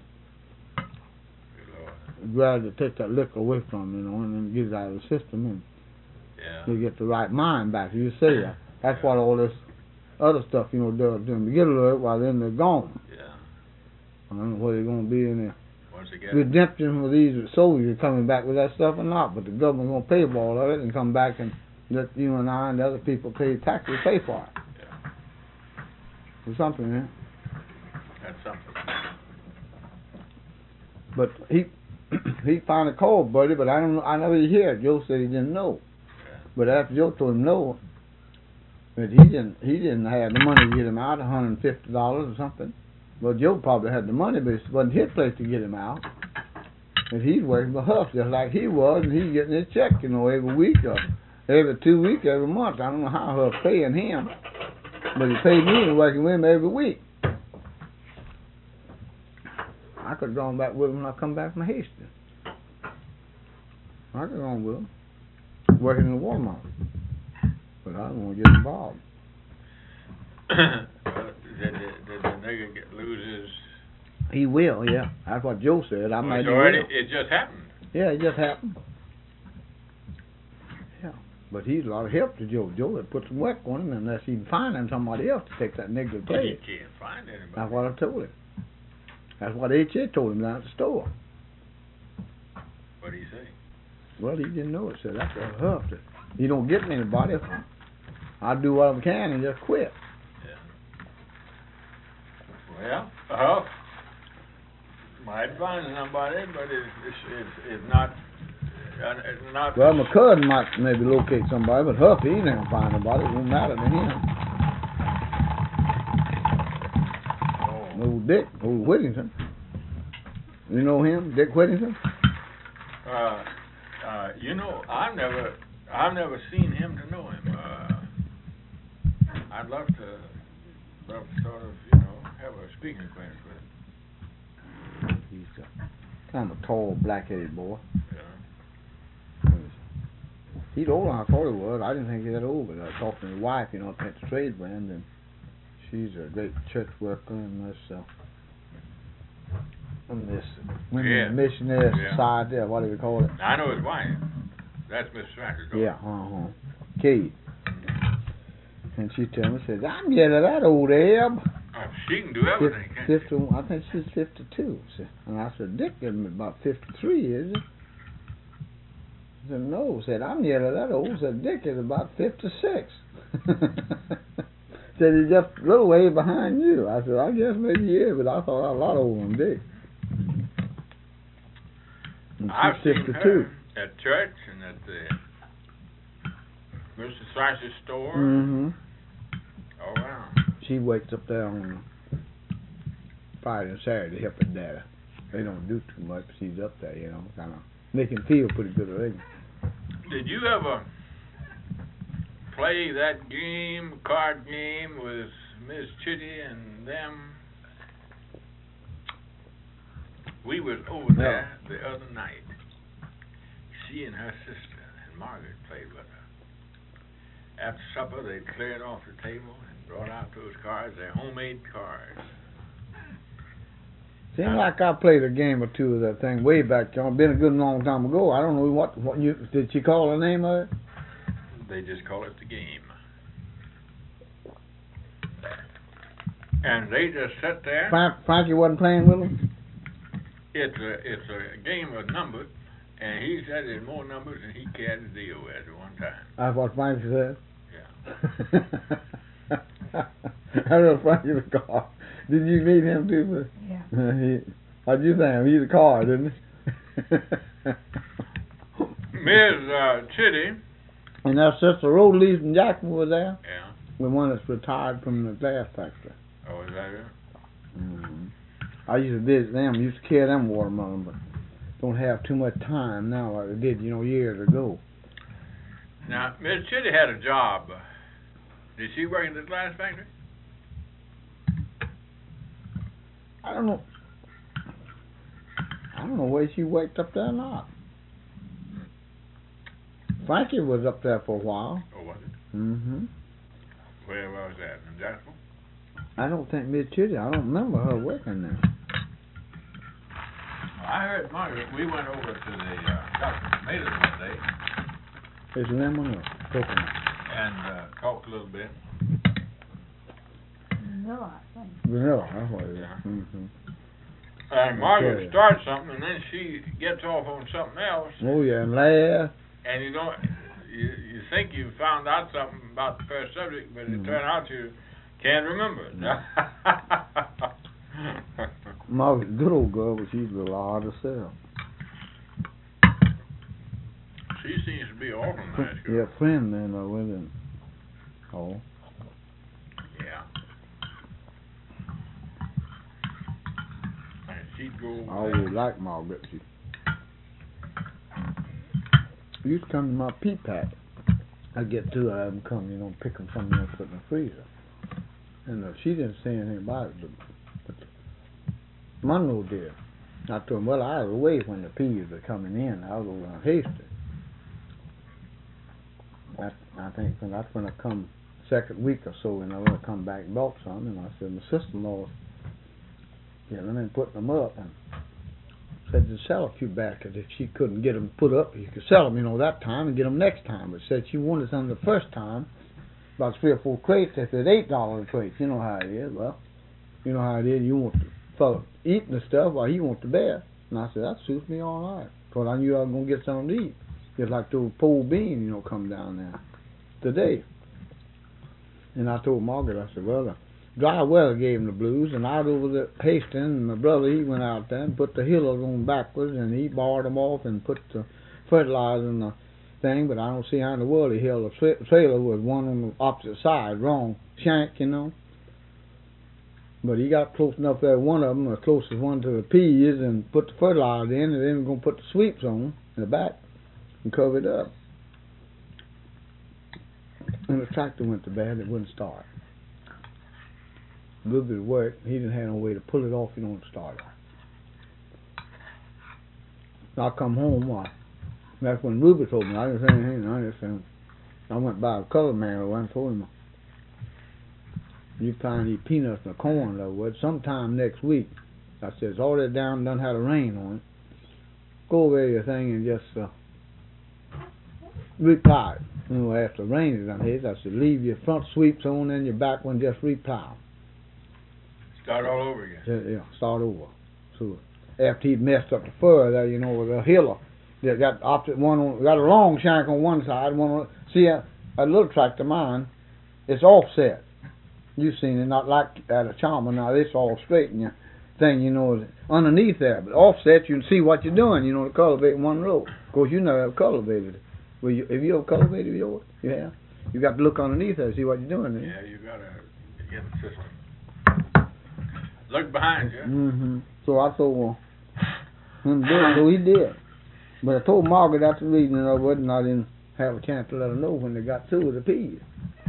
Good Lord. Glad to take that liquor away from him, you know, and then get it out of the system, and Yeah. to get the right mind back. You say that. That's what all this other stuff, you know, does to them. To get a little while then they're gone. Yeah. I don't know where they're going to be in there Once they get it. redemption for these soldiers coming back with that stuff or not, but the government gonna pay for all of it and come back and let you and I and the other people pay taxes, pay for it. Yeah. Or something, man. That's something. But he he finally called Buddy, but I don't know. I never hear it. Joe said he didn't know. Yeah. But after Joe told him no, that he didn't he didn't have the money to get him out, a hundred and fifty dollars or something. Well, Joe probably had the money, but it wasn't his place to get him out. And he's working for Huff just like he was, and he's getting his check, you know, every week or every two weeks, every month. I don't know how Huff paying him, but he paid me and working with him every week. I could have gone back with him when I come back from Hastings. I could have gone with him, working in the Walmart. But I don't want to get involved. Well, did, did, did the nigga get, lose his... He will, yeah. That's what Joe said. I Oh, might it's he already, will. it just happened. Yeah, it just happened. Yeah. But he's a lot of help to Joe. Joe had put some work on him unless he can find him somebody else to take that nigga He place. can't find anybody. That's what I told him. That's what H A told him down at the store. What'd he say? Well, he didn't know it. Said, that's what Huff. You don't get me anybody. I'll do what I can and just quit. Well, Huff might find somebody, but it's, it's, it's, it's not... Uh, it's not Well, my cousin might maybe locate somebody, but Huff, he ain't gonna find nobody. It won't matter to him. Oh. Old Dick, old Whittington. You know him, Dick Whittington? Uh, uh, you know, I've never, I've never seen him to know him. Uh, I'd love to, love to sort of, you know, have a speaking acquaintance with him. He's a, kind of a tall, black-headed boy. Yeah. He's older than I thought he was. I didn't think he was that old, but I talked to his wife, you know, at the trade brand, and she's a great church worker in this, uh, in this women Yeah. missionary Yeah. society, or what do we call it? I know his wife. That's Miss Stratton's daughter. Yeah, uh-huh. Kate. And she told me, says, I'm getting that old Ab. Oh, she can do everything, can't Fifty, I think she's fifty-two. See. And I said, Dick is about fifty-three, is he? He said, no. Said, I'm nearly that old. Said, Dick is about fifty-six. Said, he's just a little way behind you. I said, I guess maybe he is, but I thought I was a lot older than Dick. And I've she's seen fifty-two. her at church and at the Mister Slice's store. Mm-hmm. All around. She wakes up there on Friday and Saturday helping Daddy. They don't do too much, but she's up there, you know, kind of make him feel pretty good already. Did you ever play that game, card game, with Miss Chitty and them? We was over there the other night. She and her sister and Margaret played with her. After supper, they cleared off the table and brought out those cards. They're homemade cards. Seems like I played a game or two of that thing way back, John. Been a good long time ago. I don't know what what you did. She call the name of it? They just call it the game. And they just sit there. Frank, Frankie wasn't playing with them. It's a it's a game of numbers, and he said there's more numbers than he cared to deal with at one time. That's what Frankie said. Yeah. I know Frankie the car. Did you meet him too? Yeah. he, how'd you think him? He's a car, didn't he? Miss Uh, Chitty. And our sister Rosalie from Jackson was there. Yeah. The one that's retired from the glass factory. Oh, is that it? Mm-hmm. I used to visit them. Used to carry them watermelon, but don't have too much time now like I did, you know, years ago. Now, Miss Chitty had a job. Did she work in the glass factory? I don't know. I don't know where she worked up there or not. Frankie was up there for a while. Or was it? Mm-hmm. Where was that? In Jacksonville? I don't think Miss Chitty. I don't remember her working there. I heard Margaret. We went over to the uh, Doctor Tomatoes one day It's lemon or coconut. and uh, talked a little bit. Vanilla, I think. Vanilla, that's what it is. Yeah. Mm-hmm. And Margaret starts something, and then she gets off on something else. Oh yeah, and laugh. And you don't, you you think you found out something about the first subject, but it Mm-hmm. turned out you can't remember it. Margaret's a good old girl, but she's a little odd herself. She seems to be awful nice girl. Yeah, friend then uh, with him. Oh. Yeah. And she'd go. I always liked Margaret. She used to come to my pea patch. I'd get two of them come, you know, pick them from me and put in the freezer. And uh, she didn't say anything about it, but, but Monroe did. I told him, well, I was away when the peas were coming in. I was over on Hastings. That, I think when that's when I come second week or so, and I want to come back and bought some, and I said, my sister-in-law getting them and putting them up, and said to sell a few baskets. If she couldn't get them put up, you could sell them, you know, that time and get them next time. But said she wanted some the first time, about three or four crates. They said eight dollars a crate. You know how it is. Well, you know how it is. You want the fellow eating the stuff while he wants the best. And I said, that suits me all right. Because I knew I was going to get something to eat. Just like those pole beans, you know, come down there today. And I told Margaret, I said, well, the dry weather gave him the blues, and out over the Hastings, and my brother, he went out there and put the hillers on backwards, and he barred them off and put the fertilizer in the thing, but I don't see how in the world he held a tra- trailer with one on the opposite side, wrong shank, you know. But he got close enough there, one of them, the closest one to the peas, and put the fertilizer in, and then we're going to put the sweeps on in the back and cover it up. And the tractor went to bad, it wouldn't start. A little bit of work, he didn't have no way to pull it off, he don't start it. So I come home, uh, that's when Ruby told me, I didn't say anything, I just said, I went by a color man and told him, you find these peanuts and corn, though, well, sometime next week. I said, it's already down, done had a rain on it. Go over your thing and just uh, replow it. You know, after the rain is done hit, I said, leave your front sweeps on and your back one just replow. Start all over again. So, yeah, start over. So after he'd messed up the fur there, you know, with a hiller, they got opposite one on, got a long shank on one side, one on, see a, a little tractor mine, it's offset. You've seen it, not like at a charmer now, it's all straight and your thing, you know, is underneath there. But offset, you can see what you're doing, you know, the cultivate in one row. Of course, you never have cultivated it. Well, you, have you ever cultivated yours? You have? You got to look underneath there and see what you're doing. Then. Yeah, you got to get the system. Look behind you. Mm-hmm. So I told well, him do it, so he did. But I told Margaret after reading it over it, and I didn't have a chance to let her know when they got through with the peas.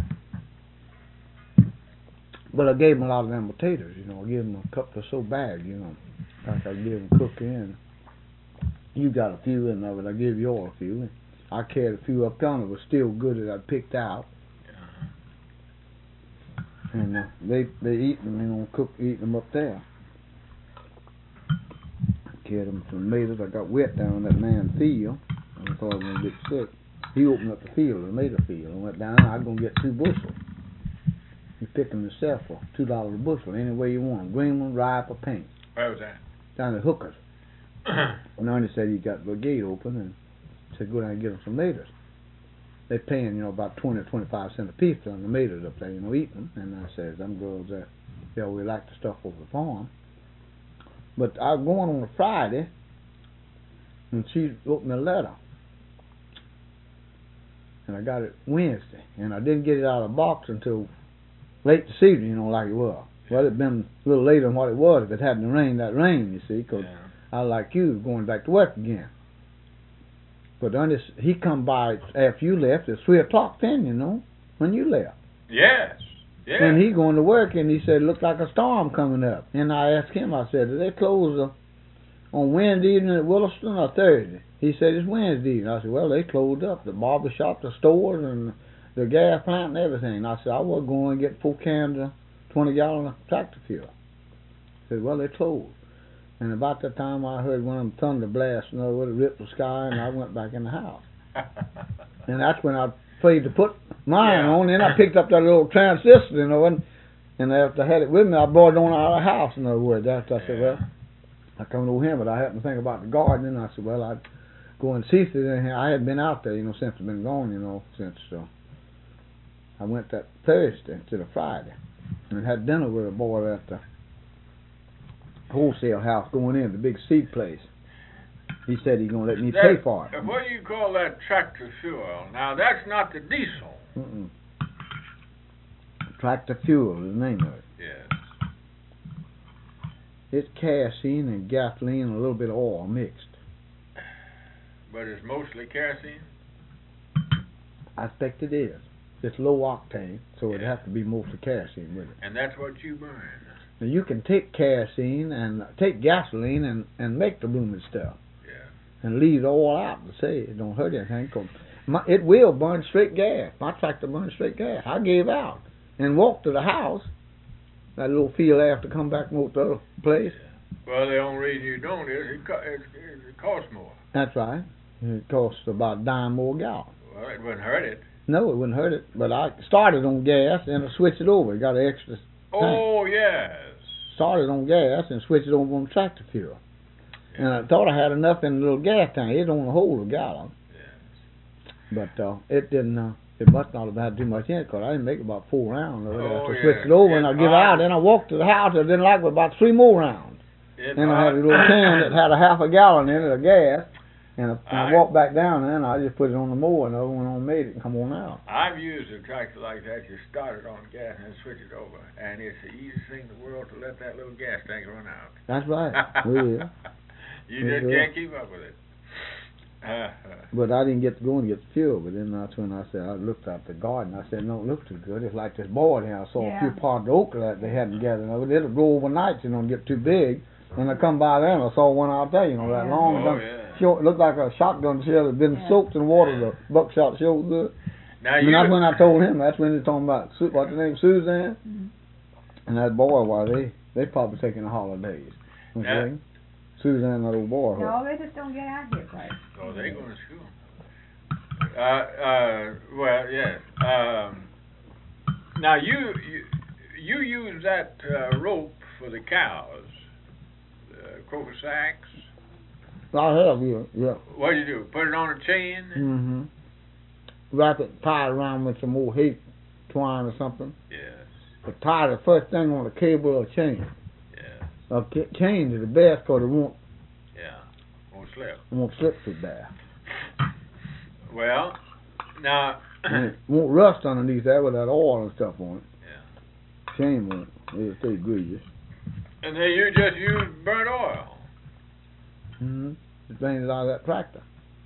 But I gave them a lot of them potatoes, you know. I gave them a couple or so bags, you know. Like I gave them cook in. You got a few in of it. I gave you all a few. I carried a few up yonder. It was still good that I picked out. And uh, they they eat them, you know, cook eat them up there. Carried them from tomatoes. I got wet down in that man's field. I thought I was gonna get sick. He opened up the field, the tomato field, and went down there. I was gonna get two bushels. You pick them yourself for two dollars a bushel, any way you want them. Green one, ripe, or pink. Where was that? Down at Hooker's. And then he said he got the gate open and said go down and get them some tomatoes. They're paying, you know, about twenty or twenty-five cents a piece for the tomatoes up there, you know, eating them. And I said, them girls there, they always like the stuff over the farm. But I was going on a Friday, and she wrote me a letter. And I got it Wednesday. And I didn't get it out of the box until late this evening, you know, like it was. Well, it'd been a little later than what it was if it hadn't rained that rain, you see, because Yeah. I, like you, was going back to work again. But then this, he come by after you left. It's three o'clock then, you know, when you left. Yes. Yes. And he going to work, and he said, looked like a storm coming up. And I asked him, I said, do they close uh, on Wednesday evening at Williston or Thursday? He said, it's Wednesday evening. I said, well, they closed up, the barber shop, the stores, and the gas plant and everything. And I said, I was going to get four cans of twenty gallon of tractor fuel. He said, well, they closed. And about that time, I heard one of them thunder blasts, you know, it ripped the sky, and I went back in the house. And that's when I played to put mine Yeah. on, and I picked up that little transistor, you know, and, and after I had it with me, I brought it on out of the house, in other words. After I said, Yeah. well, I come over here, but I happened to think about the garden, and I said, well, I'd go and see if there's anything. I hadn't been out there, you know, since I've been gone, you know, since uh, I went that Thursday instead of Friday, and had dinner with a boy at the wholesale house going in, the big seed place. He said he's going to let me That- pay for it. uh, What do you call that tractor fuel? Now, that's not the diesel. Mm-mm. Tractor fuel is the name of it. Yes. It's kerosene and gasoline and a little bit of oil mixed. But it's mostly kerosene? I expect it is. It's low octane, so it'd Yeah. have to be mostly kerosene with it. And that's what you burn. Now you can take kerosene and take gasoline and, and make the blooming stuff Yeah. and leave the oil out to say it don't hurt anything. 'Cause my, it will burn straight gas. My tractor burns straight gas. I gave out and walked to the house. That little field after come back from the other place. Well, the only reason you don't is it, co- it, it costs more. That's right. It costs about a dime more a gallon. Well, it wouldn't hurt it. No, it wouldn't hurt it. But I started on gas and I switched it over. Got an extra. Oh, yes. Started on gas and switched it over on tractor fuel. And I thought I had enough in the little gas tank. It don't hold a gallon. Yes. But uh, it didn't. Uh, it must not have had too much in it, 'cause I didn't make about four rounds of it. Oh, after I yeah. switched it over and I It's give hard. out. Then I walked to the house. I didn't like it about three more rounds. It's And I had a hard. little can that had a half a gallon in it of gas. And I, and I I- walked back down there and I just put it on the mower and the other one on made it and come on out. I've used a tractor like that. You start it on gas and then switch it over. And it's the easiest thing in the world to let that little gas tank run out. That's right. We will. You We just will. can't keep up with it. Uh, But I didn't get to go and get the fuel. But then that's when I said, I looked at the garden. I said, it don't look too good. It's like this board here. I saw a few Yeah. pods of okra that they hadn't gathered of it. It'll grow overnight, you know, and get too big. And I come by there and I saw one out there, you know, that Yeah. long. Oh, done- yeah. short, it looked like a shotgun shell that had been Yeah. soaked in water. The buckshot showed good. now And you. that's when I told him. That's when he told me about, Su- what's the name, Suzanne? Mhm. And that boy, why, they, they probably taking the holidays. Okay? Yeah. Suzanne and that old boy. huh? No, they just don't get out here right. Oh, they going to school. Uh, uh, well, yes. Um, now you, you you use that uh, rope for the cows, uh, Croker sacks. I have, yeah. yeah. What do you do? Put it on a chain? Mm-hmm. Wrap it, tie it around with some old hay twine or something. Yes, But tie the first thing on a cable or chain. yes, A ca- chain is the best 'cause it won't, yeah. Won't slip. it won't slip too bad. Well, now, And it won't rust underneath that with that oil and stuff on it. yeah. Chain won't. It'll stay greasy. And then you just use burnt oil. Mm-hmm. It drains it out of that tractor.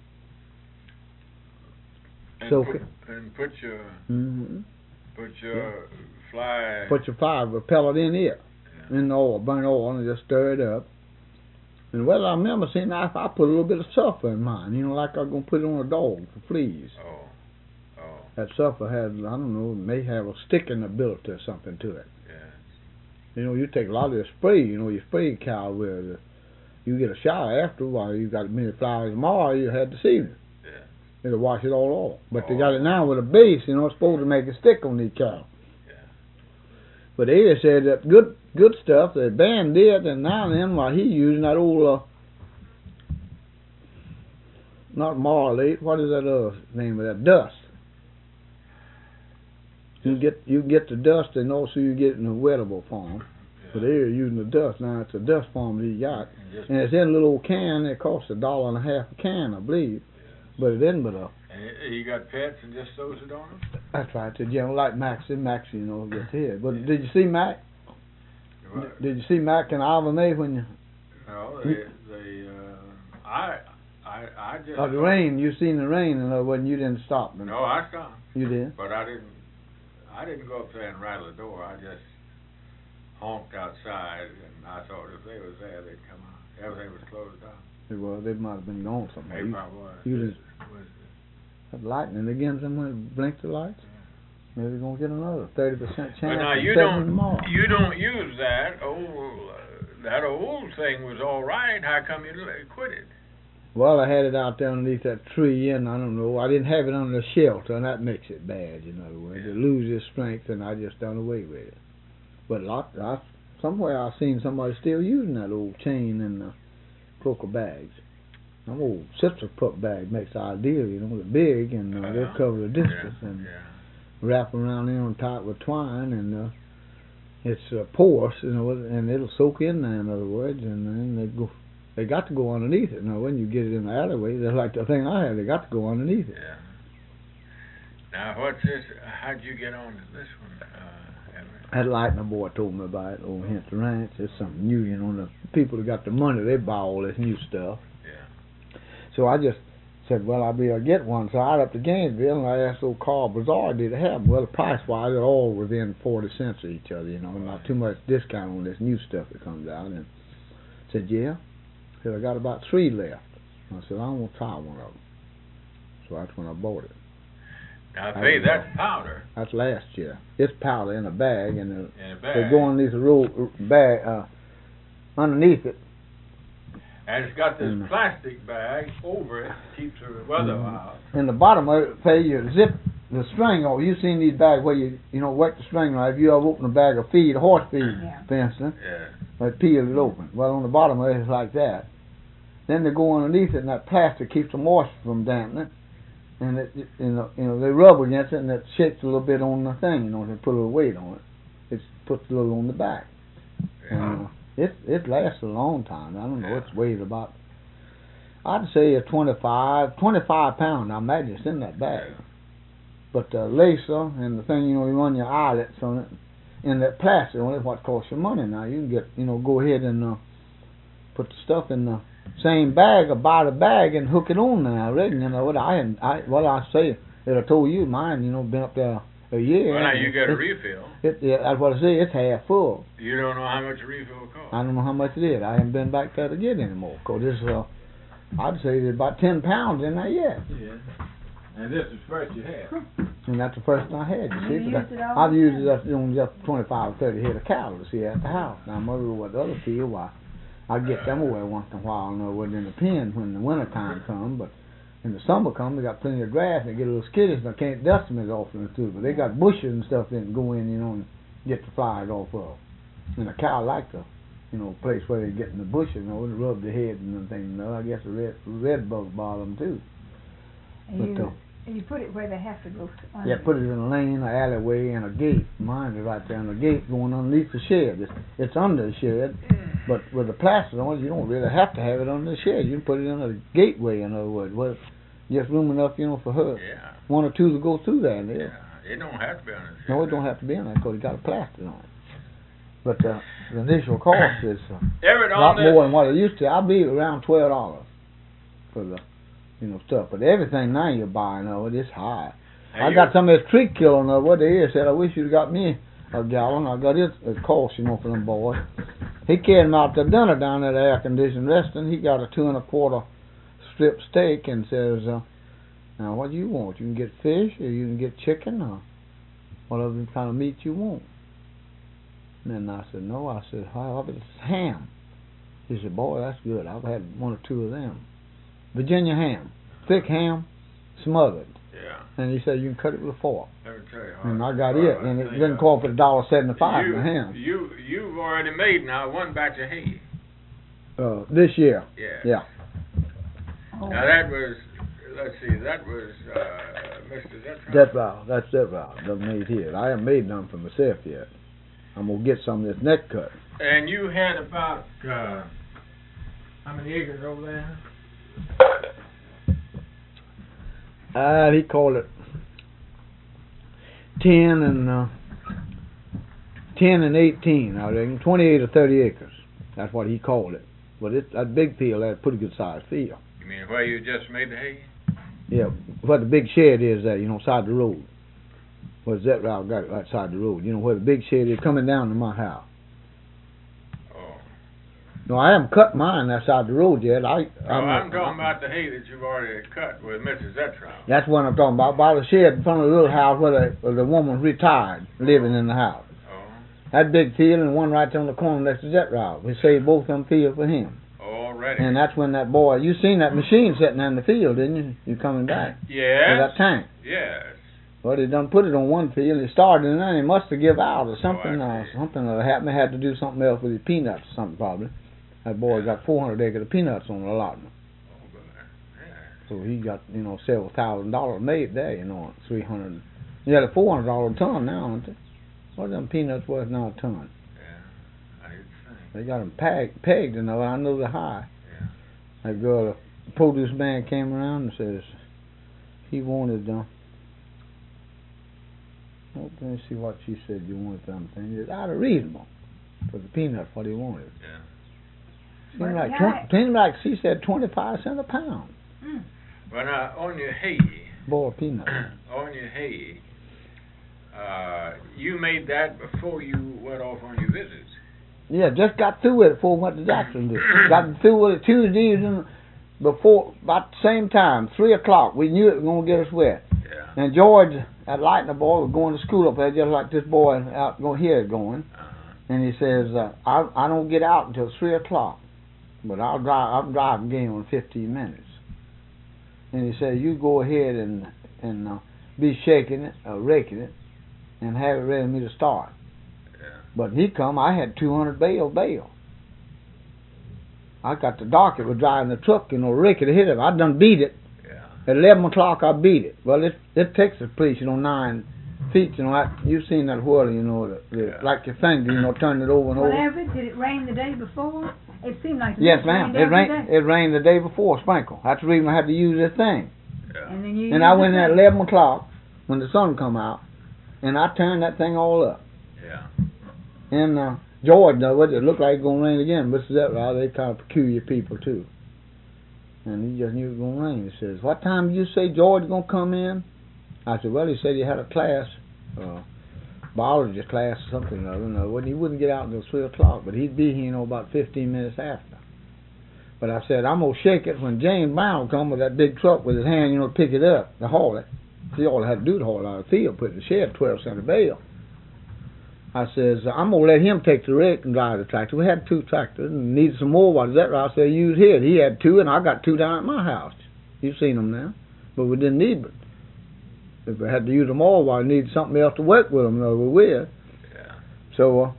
And So put, ca- and put your Mm-hmm. put your fly. Put your fire pellet in it, Yeah. in the oil, burnt oil, and just stir it up. And well, I remember seeing I, I put a little bit of sulfur in mine, you know, like I was going to put it on a dog for fleas. Oh, oh, That sulfur has, I don't know, may have a sticking ability or something to it. yes. You know, you take a lot of the spray, you know, you spray cow with it. You get a shower after while you got many flowers tomorrow, you had this evening. Yeah. It'll wash it all off. But they Oh. got it now with a base, you know, it's supposed to make it stick on these cows. Yeah. But they just said that good good stuff that Ben did, and now and then while he using that old, uh, not marlate, what is that other name of that, dust. You get you get the dust and also you get it in a wettable form. But they're using the dust. Now it's a dust form that he got. And just, And it's in a little old can. It costs a dollar and a half a can, I believe. But it isn't but a, and he- he got pets and just throws it on them. that's right, the general like Maxie, Maxie, you know, gets here. But did you see Mac? Well, Did you see Mac and Alva May when you, no, they, they, uh, I, I, I just. oh, the rain, you seen the rain and uh, when you didn't stop. No, I stopped, You did? but I didn't. I didn't go up there and rattle the door. I just honked outside, and I thought if they was there, they'd come out. Everything was closed down. It was, they might have been gone somewhere. Maybe You, I was. you This just- was- that lightning again, someone blinked the lights. Maybe we're going to get another thirty percent chance. But now of you seven don't, tomorrow. you don't use that old. Uh, that old thing was all right. How come you l- quit it? Well, I had it out there underneath that tree, and I don't know. I didn't have it under the shelter, and that makes it bad. In other words, Yeah. it loses strength, and I just done away with it. But lot, I, somewhere I seen somebody still using that old chain and the reciprocal bags. Them old reciprocal bag makes ideal, you know, they're big and uh, they'll cover the distance Yeah. and Yeah. wrap around in on top with twine and uh, it's uh, porous, you know, and it'll soak in there. In other words, and then they go. They got to go underneath it. Now, when you get it in the alleyway, they're like the thing I have. They got to go underneath it. Yeah. Now, what's this? How'd you get on to this one, uh, Everett? That lightning boy told me about it over Hampton Ranch. It's something new, you know. The people that got the money, they buy all this new stuff. Yeah. So I just said, well, I'll be able to get one. So I went up to Gainesville and I asked old Carl Bazaar, did it have them? Well, the price-wise, they're all within forty cents of each other, you know, not too much discount on this new stuff that comes out. And said, yeah. I said, I got about three left. I said, I'm going to try one of them. So that's when I bought it. Now, see, that's powder That's last year. It's powder in a bag, and in a bag. they go underneath the roll bag, uh, underneath it. And it's got this Mm. plastic bag over it to keep the weather Mhm. out. In the bottom of it, say you zip the string off. You've seen these bags where you, you know, wet the string right. If you ever open a bag of feed, horse feed, Yeah. for instance, Yeah. they peel it open. Well, on the bottom of it, it's like that. Then they go underneath it, and that plastic keeps the moisture from dampening. And it, it, you know, you know, they rub against it, and it shakes a little bit on the thing. You know, they put a little weight on it. It puts a little on the back. Yeah. And, uh, it it lasts a long time. I don't know. Yeah. It's weighed about, I'd say a twenty-five, twenty-five pound. I imagine it's in that bag. Yeah. But the lacer and the thing, you know, you run your eyelets on it, and that plastic on it, what costs you money now. You can get, you know, go ahead and uh, put the stuff in the same bag or buy the bag and hook it on there. I reckon, you know, what I, I, what I say, that I told you, mine, you know, been up there a year. Well, now you get a It's- refill. It, yeah, that's what I say. It's half full. You don't know how much a refill costs. I don't know how much it is. I haven't been back there to get any more. Cause this, uh, I'd say there's about ten pounds in there yet, Yeah. And this is first you had. and that's the first I had. You You see, used but it all I've the used time. it up on just twenty-five or thirty head of cattle to see at the house. Now, mother what the other field, why I get them away once in a while. You know, within the pen when the winter time comes, but in the summer come, they got plenty of grass and they get a little skittish. And I can't dust them as often as too, but they got bushes and stuff that can go in, you know, and get the flies off of. And a cow like the, you know, place where they get in the bushes, you know, and rub their head and things. You know, I guess the red red bugs bother them too. And But, you, uh, and you put it where they have to go. under. Yeah, put it in a lane, an alleyway, and a gate. Mine is right there, and a gate going underneath the shed. It's, it's under the shed, but with the plastic on it, you don't really have to have it under the shed. You can put it in a gateway, in other words. Well, just room enough, you know, for her. Yeah. One or two to go through there. And Yeah. there. It don't have to be on the No, it don't have to be in there because it got a plastic on it. But uh, the initial cost is uh, Everett a on lot this. more than what it used to. I'll be around twelve dollars for the, you know, stuff. But everything now you're buying of it is high. Now I you- got some of this tree killing of what they is. Said I wish you'd got me a gallon. I got it a cost, you know, for them boys. He carried him out to dinner down at the air conditioned restaurant. He got a two and a quarter strip steak and says, uh, "Now what do you want? You can get fish or you can get chicken or whatever kind of meat you want." And then I said, "No." I said, "How about it's ham?" He said, "Boy, that's good. I've had one or two of them. Virginia ham, thick ham, smothered." Yeah. And he said, "You can cut it with a fork." Let me tell you. And I Howard. got Well, it, and it think didn't of- call for a dollar seventy-five you, for ham. You you've already made now one batch of hay. Uh, this year, Yeah. yeah. Oh, Now that was, let's see, that was uh, Mister Zetra. That route, that's that route. Done made here. I haven't made none for myself yet. I'm gonna get some of this neck cut. And you had about uh, how many acres over there? Ah, he called it ten and uh, ten and eighteen. I reckon twenty-eight or thirty acres. That's what he called it. But it that big field, that pretty good sized field. You mean where you just made the hay? Yeah, where the big shed is there, you know, side the road. Where's that route got it right side the road? You know where the big shed is coming down to my house. Oh. No, I haven't cut mine that side the road yet. I Oh, I'm talking about the hay that you've already cut with Missus Zetra. That's what I'm talking about. By the shed in front of the little house where the, where the woman retired, living in the house. Oh. That big field and one right there on the corner next to that route. We saved both them fields for him. Already. And that's when that boy, you seen that machine sitting there in the field, didn't you? You coming back. With Yes. that tank. Yes. Well, they done put it on one field. He started and then he must have give out or something. Oh, I or see. something that happened. They had to do something else with his peanuts or something probably. That boy got four hundred acres of peanuts on the allotment. Oh, but, yeah. So he got, you know, several thousand dollars made there, you know, three hundred. Yeah, the four hundred dollars a ton now, aren't they? What are them peanuts worth now a ton? Yeah, I did think. They got them pegged, pegged, you know, I know they're high. Yeah. That girl, the produce man came around and says he wanted, uh, oh, let me see what she said you wanted something. It's out of reasonable for the peanuts, what he wanted. Yeah. Seemed But like, yeah, twen- seemed like she said twenty-five cents a pound. Mm. But uh, on your hay, Boy, peanuts. on your hay, uh, you made that before you went off on your visits. Yeah, just got through with it before we went to Jacksonville. Got through with it Tuesday evening before, about the same time, three o'clock. We knew it was going to get us wet. Yeah. And George, that Lightner boy, was going to school up there just like this boy out go here going. Uh-huh. And he says, uh, I I don't get out until three o'clock, but I'll drive. I'm driving again in fifteen minutes. And he said, you go ahead and and uh, be shaking it, uh, raking it, and have it ready for me to start. Yeah. But he come, I had two hundred bale bale. I got the dock. It was driving the truck, you know, raking it, hit it. I done beat it. Yeah. At eleven o'clock, I beat it. Well, it it takes the police, you know, nine feet, you know. I, you've seen that whirl, you know, the, the, Yeah. like your finger, you know, turn it over and over. Whatever, did it rain the day before? It seemed like Yes, it ma'am. rained It every rained. day. It rained the day before, sprinkle. That's the reason I had to use this thing. Yeah. And then you And I used went in the at thing. eleven o'clock when the sun come out, and I turned that thing all up. Yeah. And uh, George, though, it looked like it was gonna rain again. Mister Zetright, they kind of peculiar people too. And he just knew it was gonna rain. He says, "What time did you say George gonna come in?" I said, "Well, he said he had a class, uh, biology class or something or other. No, wouldn't he wouldn't get out until three o'clock, but he'd be here, you know, about fifteen minutes after." But I said, "I'm gonna shake it when James Brown come with that big truck with his hand, you know, to pick it up, to haul it. See, all I had to do to haul it out of the field, put it in the shed, twelve cent a bale." I says, "I'm gonna let him take the rake and drive the tractor." We had two tractors and needed some more. What is that? I said, "Use his." He had two, and I got two down at my house. You've seen them now, but we didn't need them. If we had to use them all, well, I needed something else to work with them. No, we will. Yeah. So uh,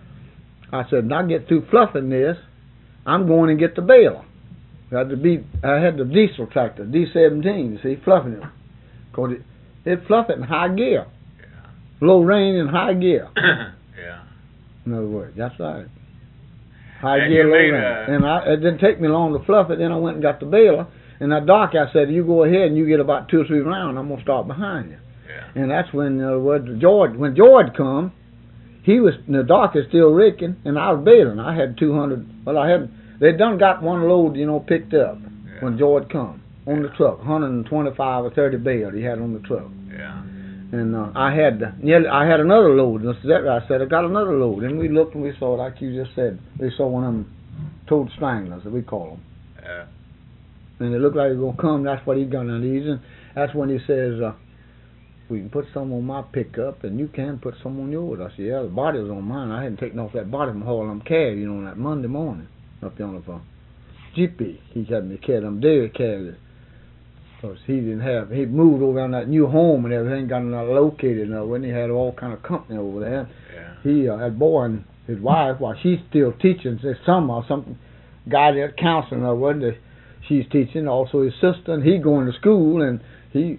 I said, "When I get through fluffing this, I'm going and get the baler." I had to be. I had the diesel tractor, D seventeen. You see, fluffing it. Cause it, it fluff it in high gear, Yeah. low rain in high gear. Yeah. In other words, that's right. High And gear, you low made rain. a- And I, it didn't take me long to fluff it. Then I went and got the baler. And that dock, I said, "You go ahead and you get about two or three rounds. I'm gonna start behind you." Yeah. And that's when, in other words, George. When George come, he was the dock is still raking, and I was baling. I had two hundred. Well, I had. They done got one load, you know, picked up Yeah. when George come on the truck. one hundred twenty-five or thirty bale he had on the truck. Yeah. And uh, I had uh, nearly, I had another load. And I said, "I got another load." And we looked and we saw, like you just said, we saw one of them toad stranglers, that we call them. Yeah. And it looked like he was going to come. That's what he got on these. And that's when he says, uh, "We can put some on my pickup, and you can put some on yours." I said, "Yeah, the body was on mine. I hadn't taken off that body from hauling them calves, you know, on that Monday morning up yonder for G P. He had me carry them dairy calves. Because he didn't have, he moved over on that new home and everything, got not located now, when he had all kind of company over there. Yeah. He, uh, that boy and his wife, while she's still teaching, this summer or something, guy there counseling her, wasn't it? She's teaching, also his sister, and he going to school, and he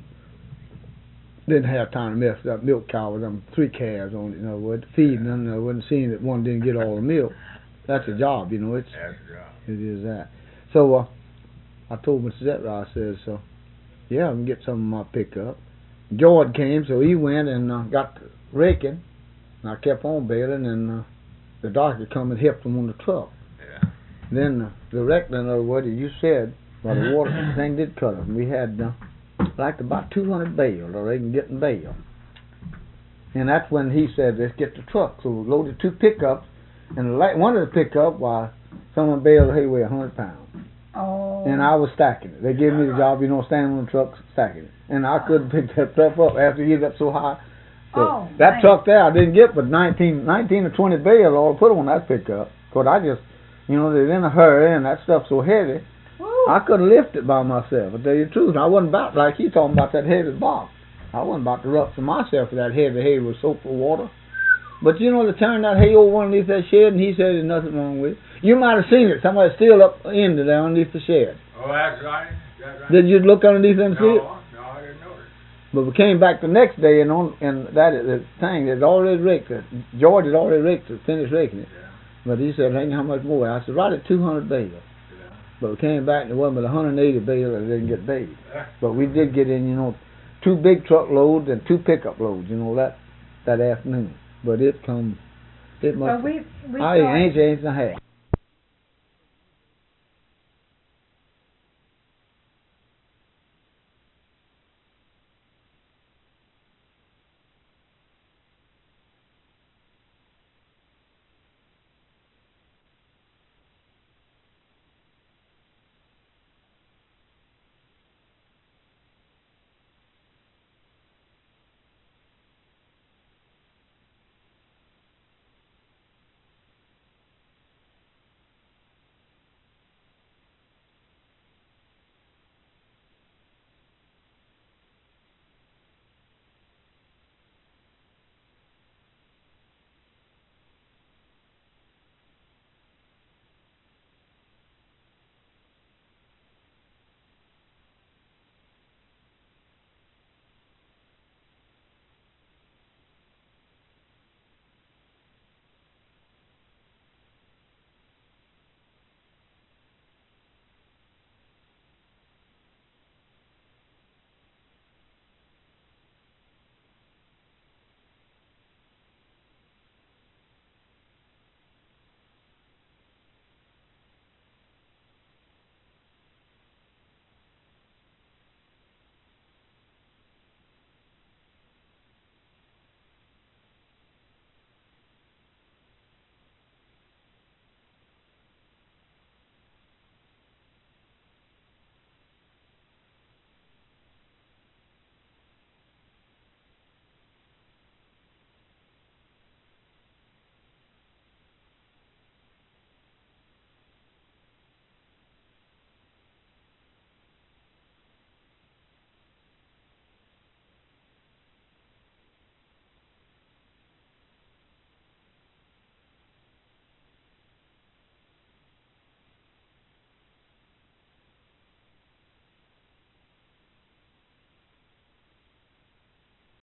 didn't have time to mess that milk cow with them three calves on it, you know, what, feeding them, you know, wasn't seeing that one didn't get all the milk. That's a job, you know, it's, That's the job. it is that. So, uh, I told Mister Zetright, I says, so, yeah, I can get some of my pickup. George came, so he went and uh, got the raking, and I kept on baling, and uh, the doctor come and helped him on the truck. Yeah. Then uh, the wreck, in other words, you said, well, the water thing did cut us. We had uh, like about two hundred bales, or they can get in bale. And that's when he said, "Let's get the truck." So we loaded two pickups, and the la- one of the pickups, why, someone baled hay weigh a hundred pounds. Oh. And I was stacking it. They gave me the job, you know, standing on the truck, stacking it. And I couldn't pick that stuff up after you get up so high. So Oh, that man. truck there, I didn't get but nineteen, nineteen or twenty bales all put on that pickup. Because I just, you know, they're in a hurry and that stuff's so heavy. Woo. I couldn't lift it by myself. I tell you the truth. I wasn't about, like he talking about that heavy box. I wasn't about to rupture myself with that heavy hay with soap for water. But you know, they turned that hay over underneath that shed, and he said there's nothing wrong with it. You might have seen it. Somebody's still up in there underneath the shed. Oh, that's right. That's right. Did you look underneath and see no, it? no, I didn't know it. But we came back the next day, and on and that the thing had already raked it. George had already raked it, finished raking it. Yeah. But he said, "Hey, how much more?" I said, "Right at two hundred bales." Yeah. But we came back and there wasn't but one hundred eighty bales that didn't get paid. Yeah. But we did get in, you know, two big truck loads and two pickup loads, you know, that that afternoon. But it come, it Well, must. we, we I saw it. ain't ain't a half.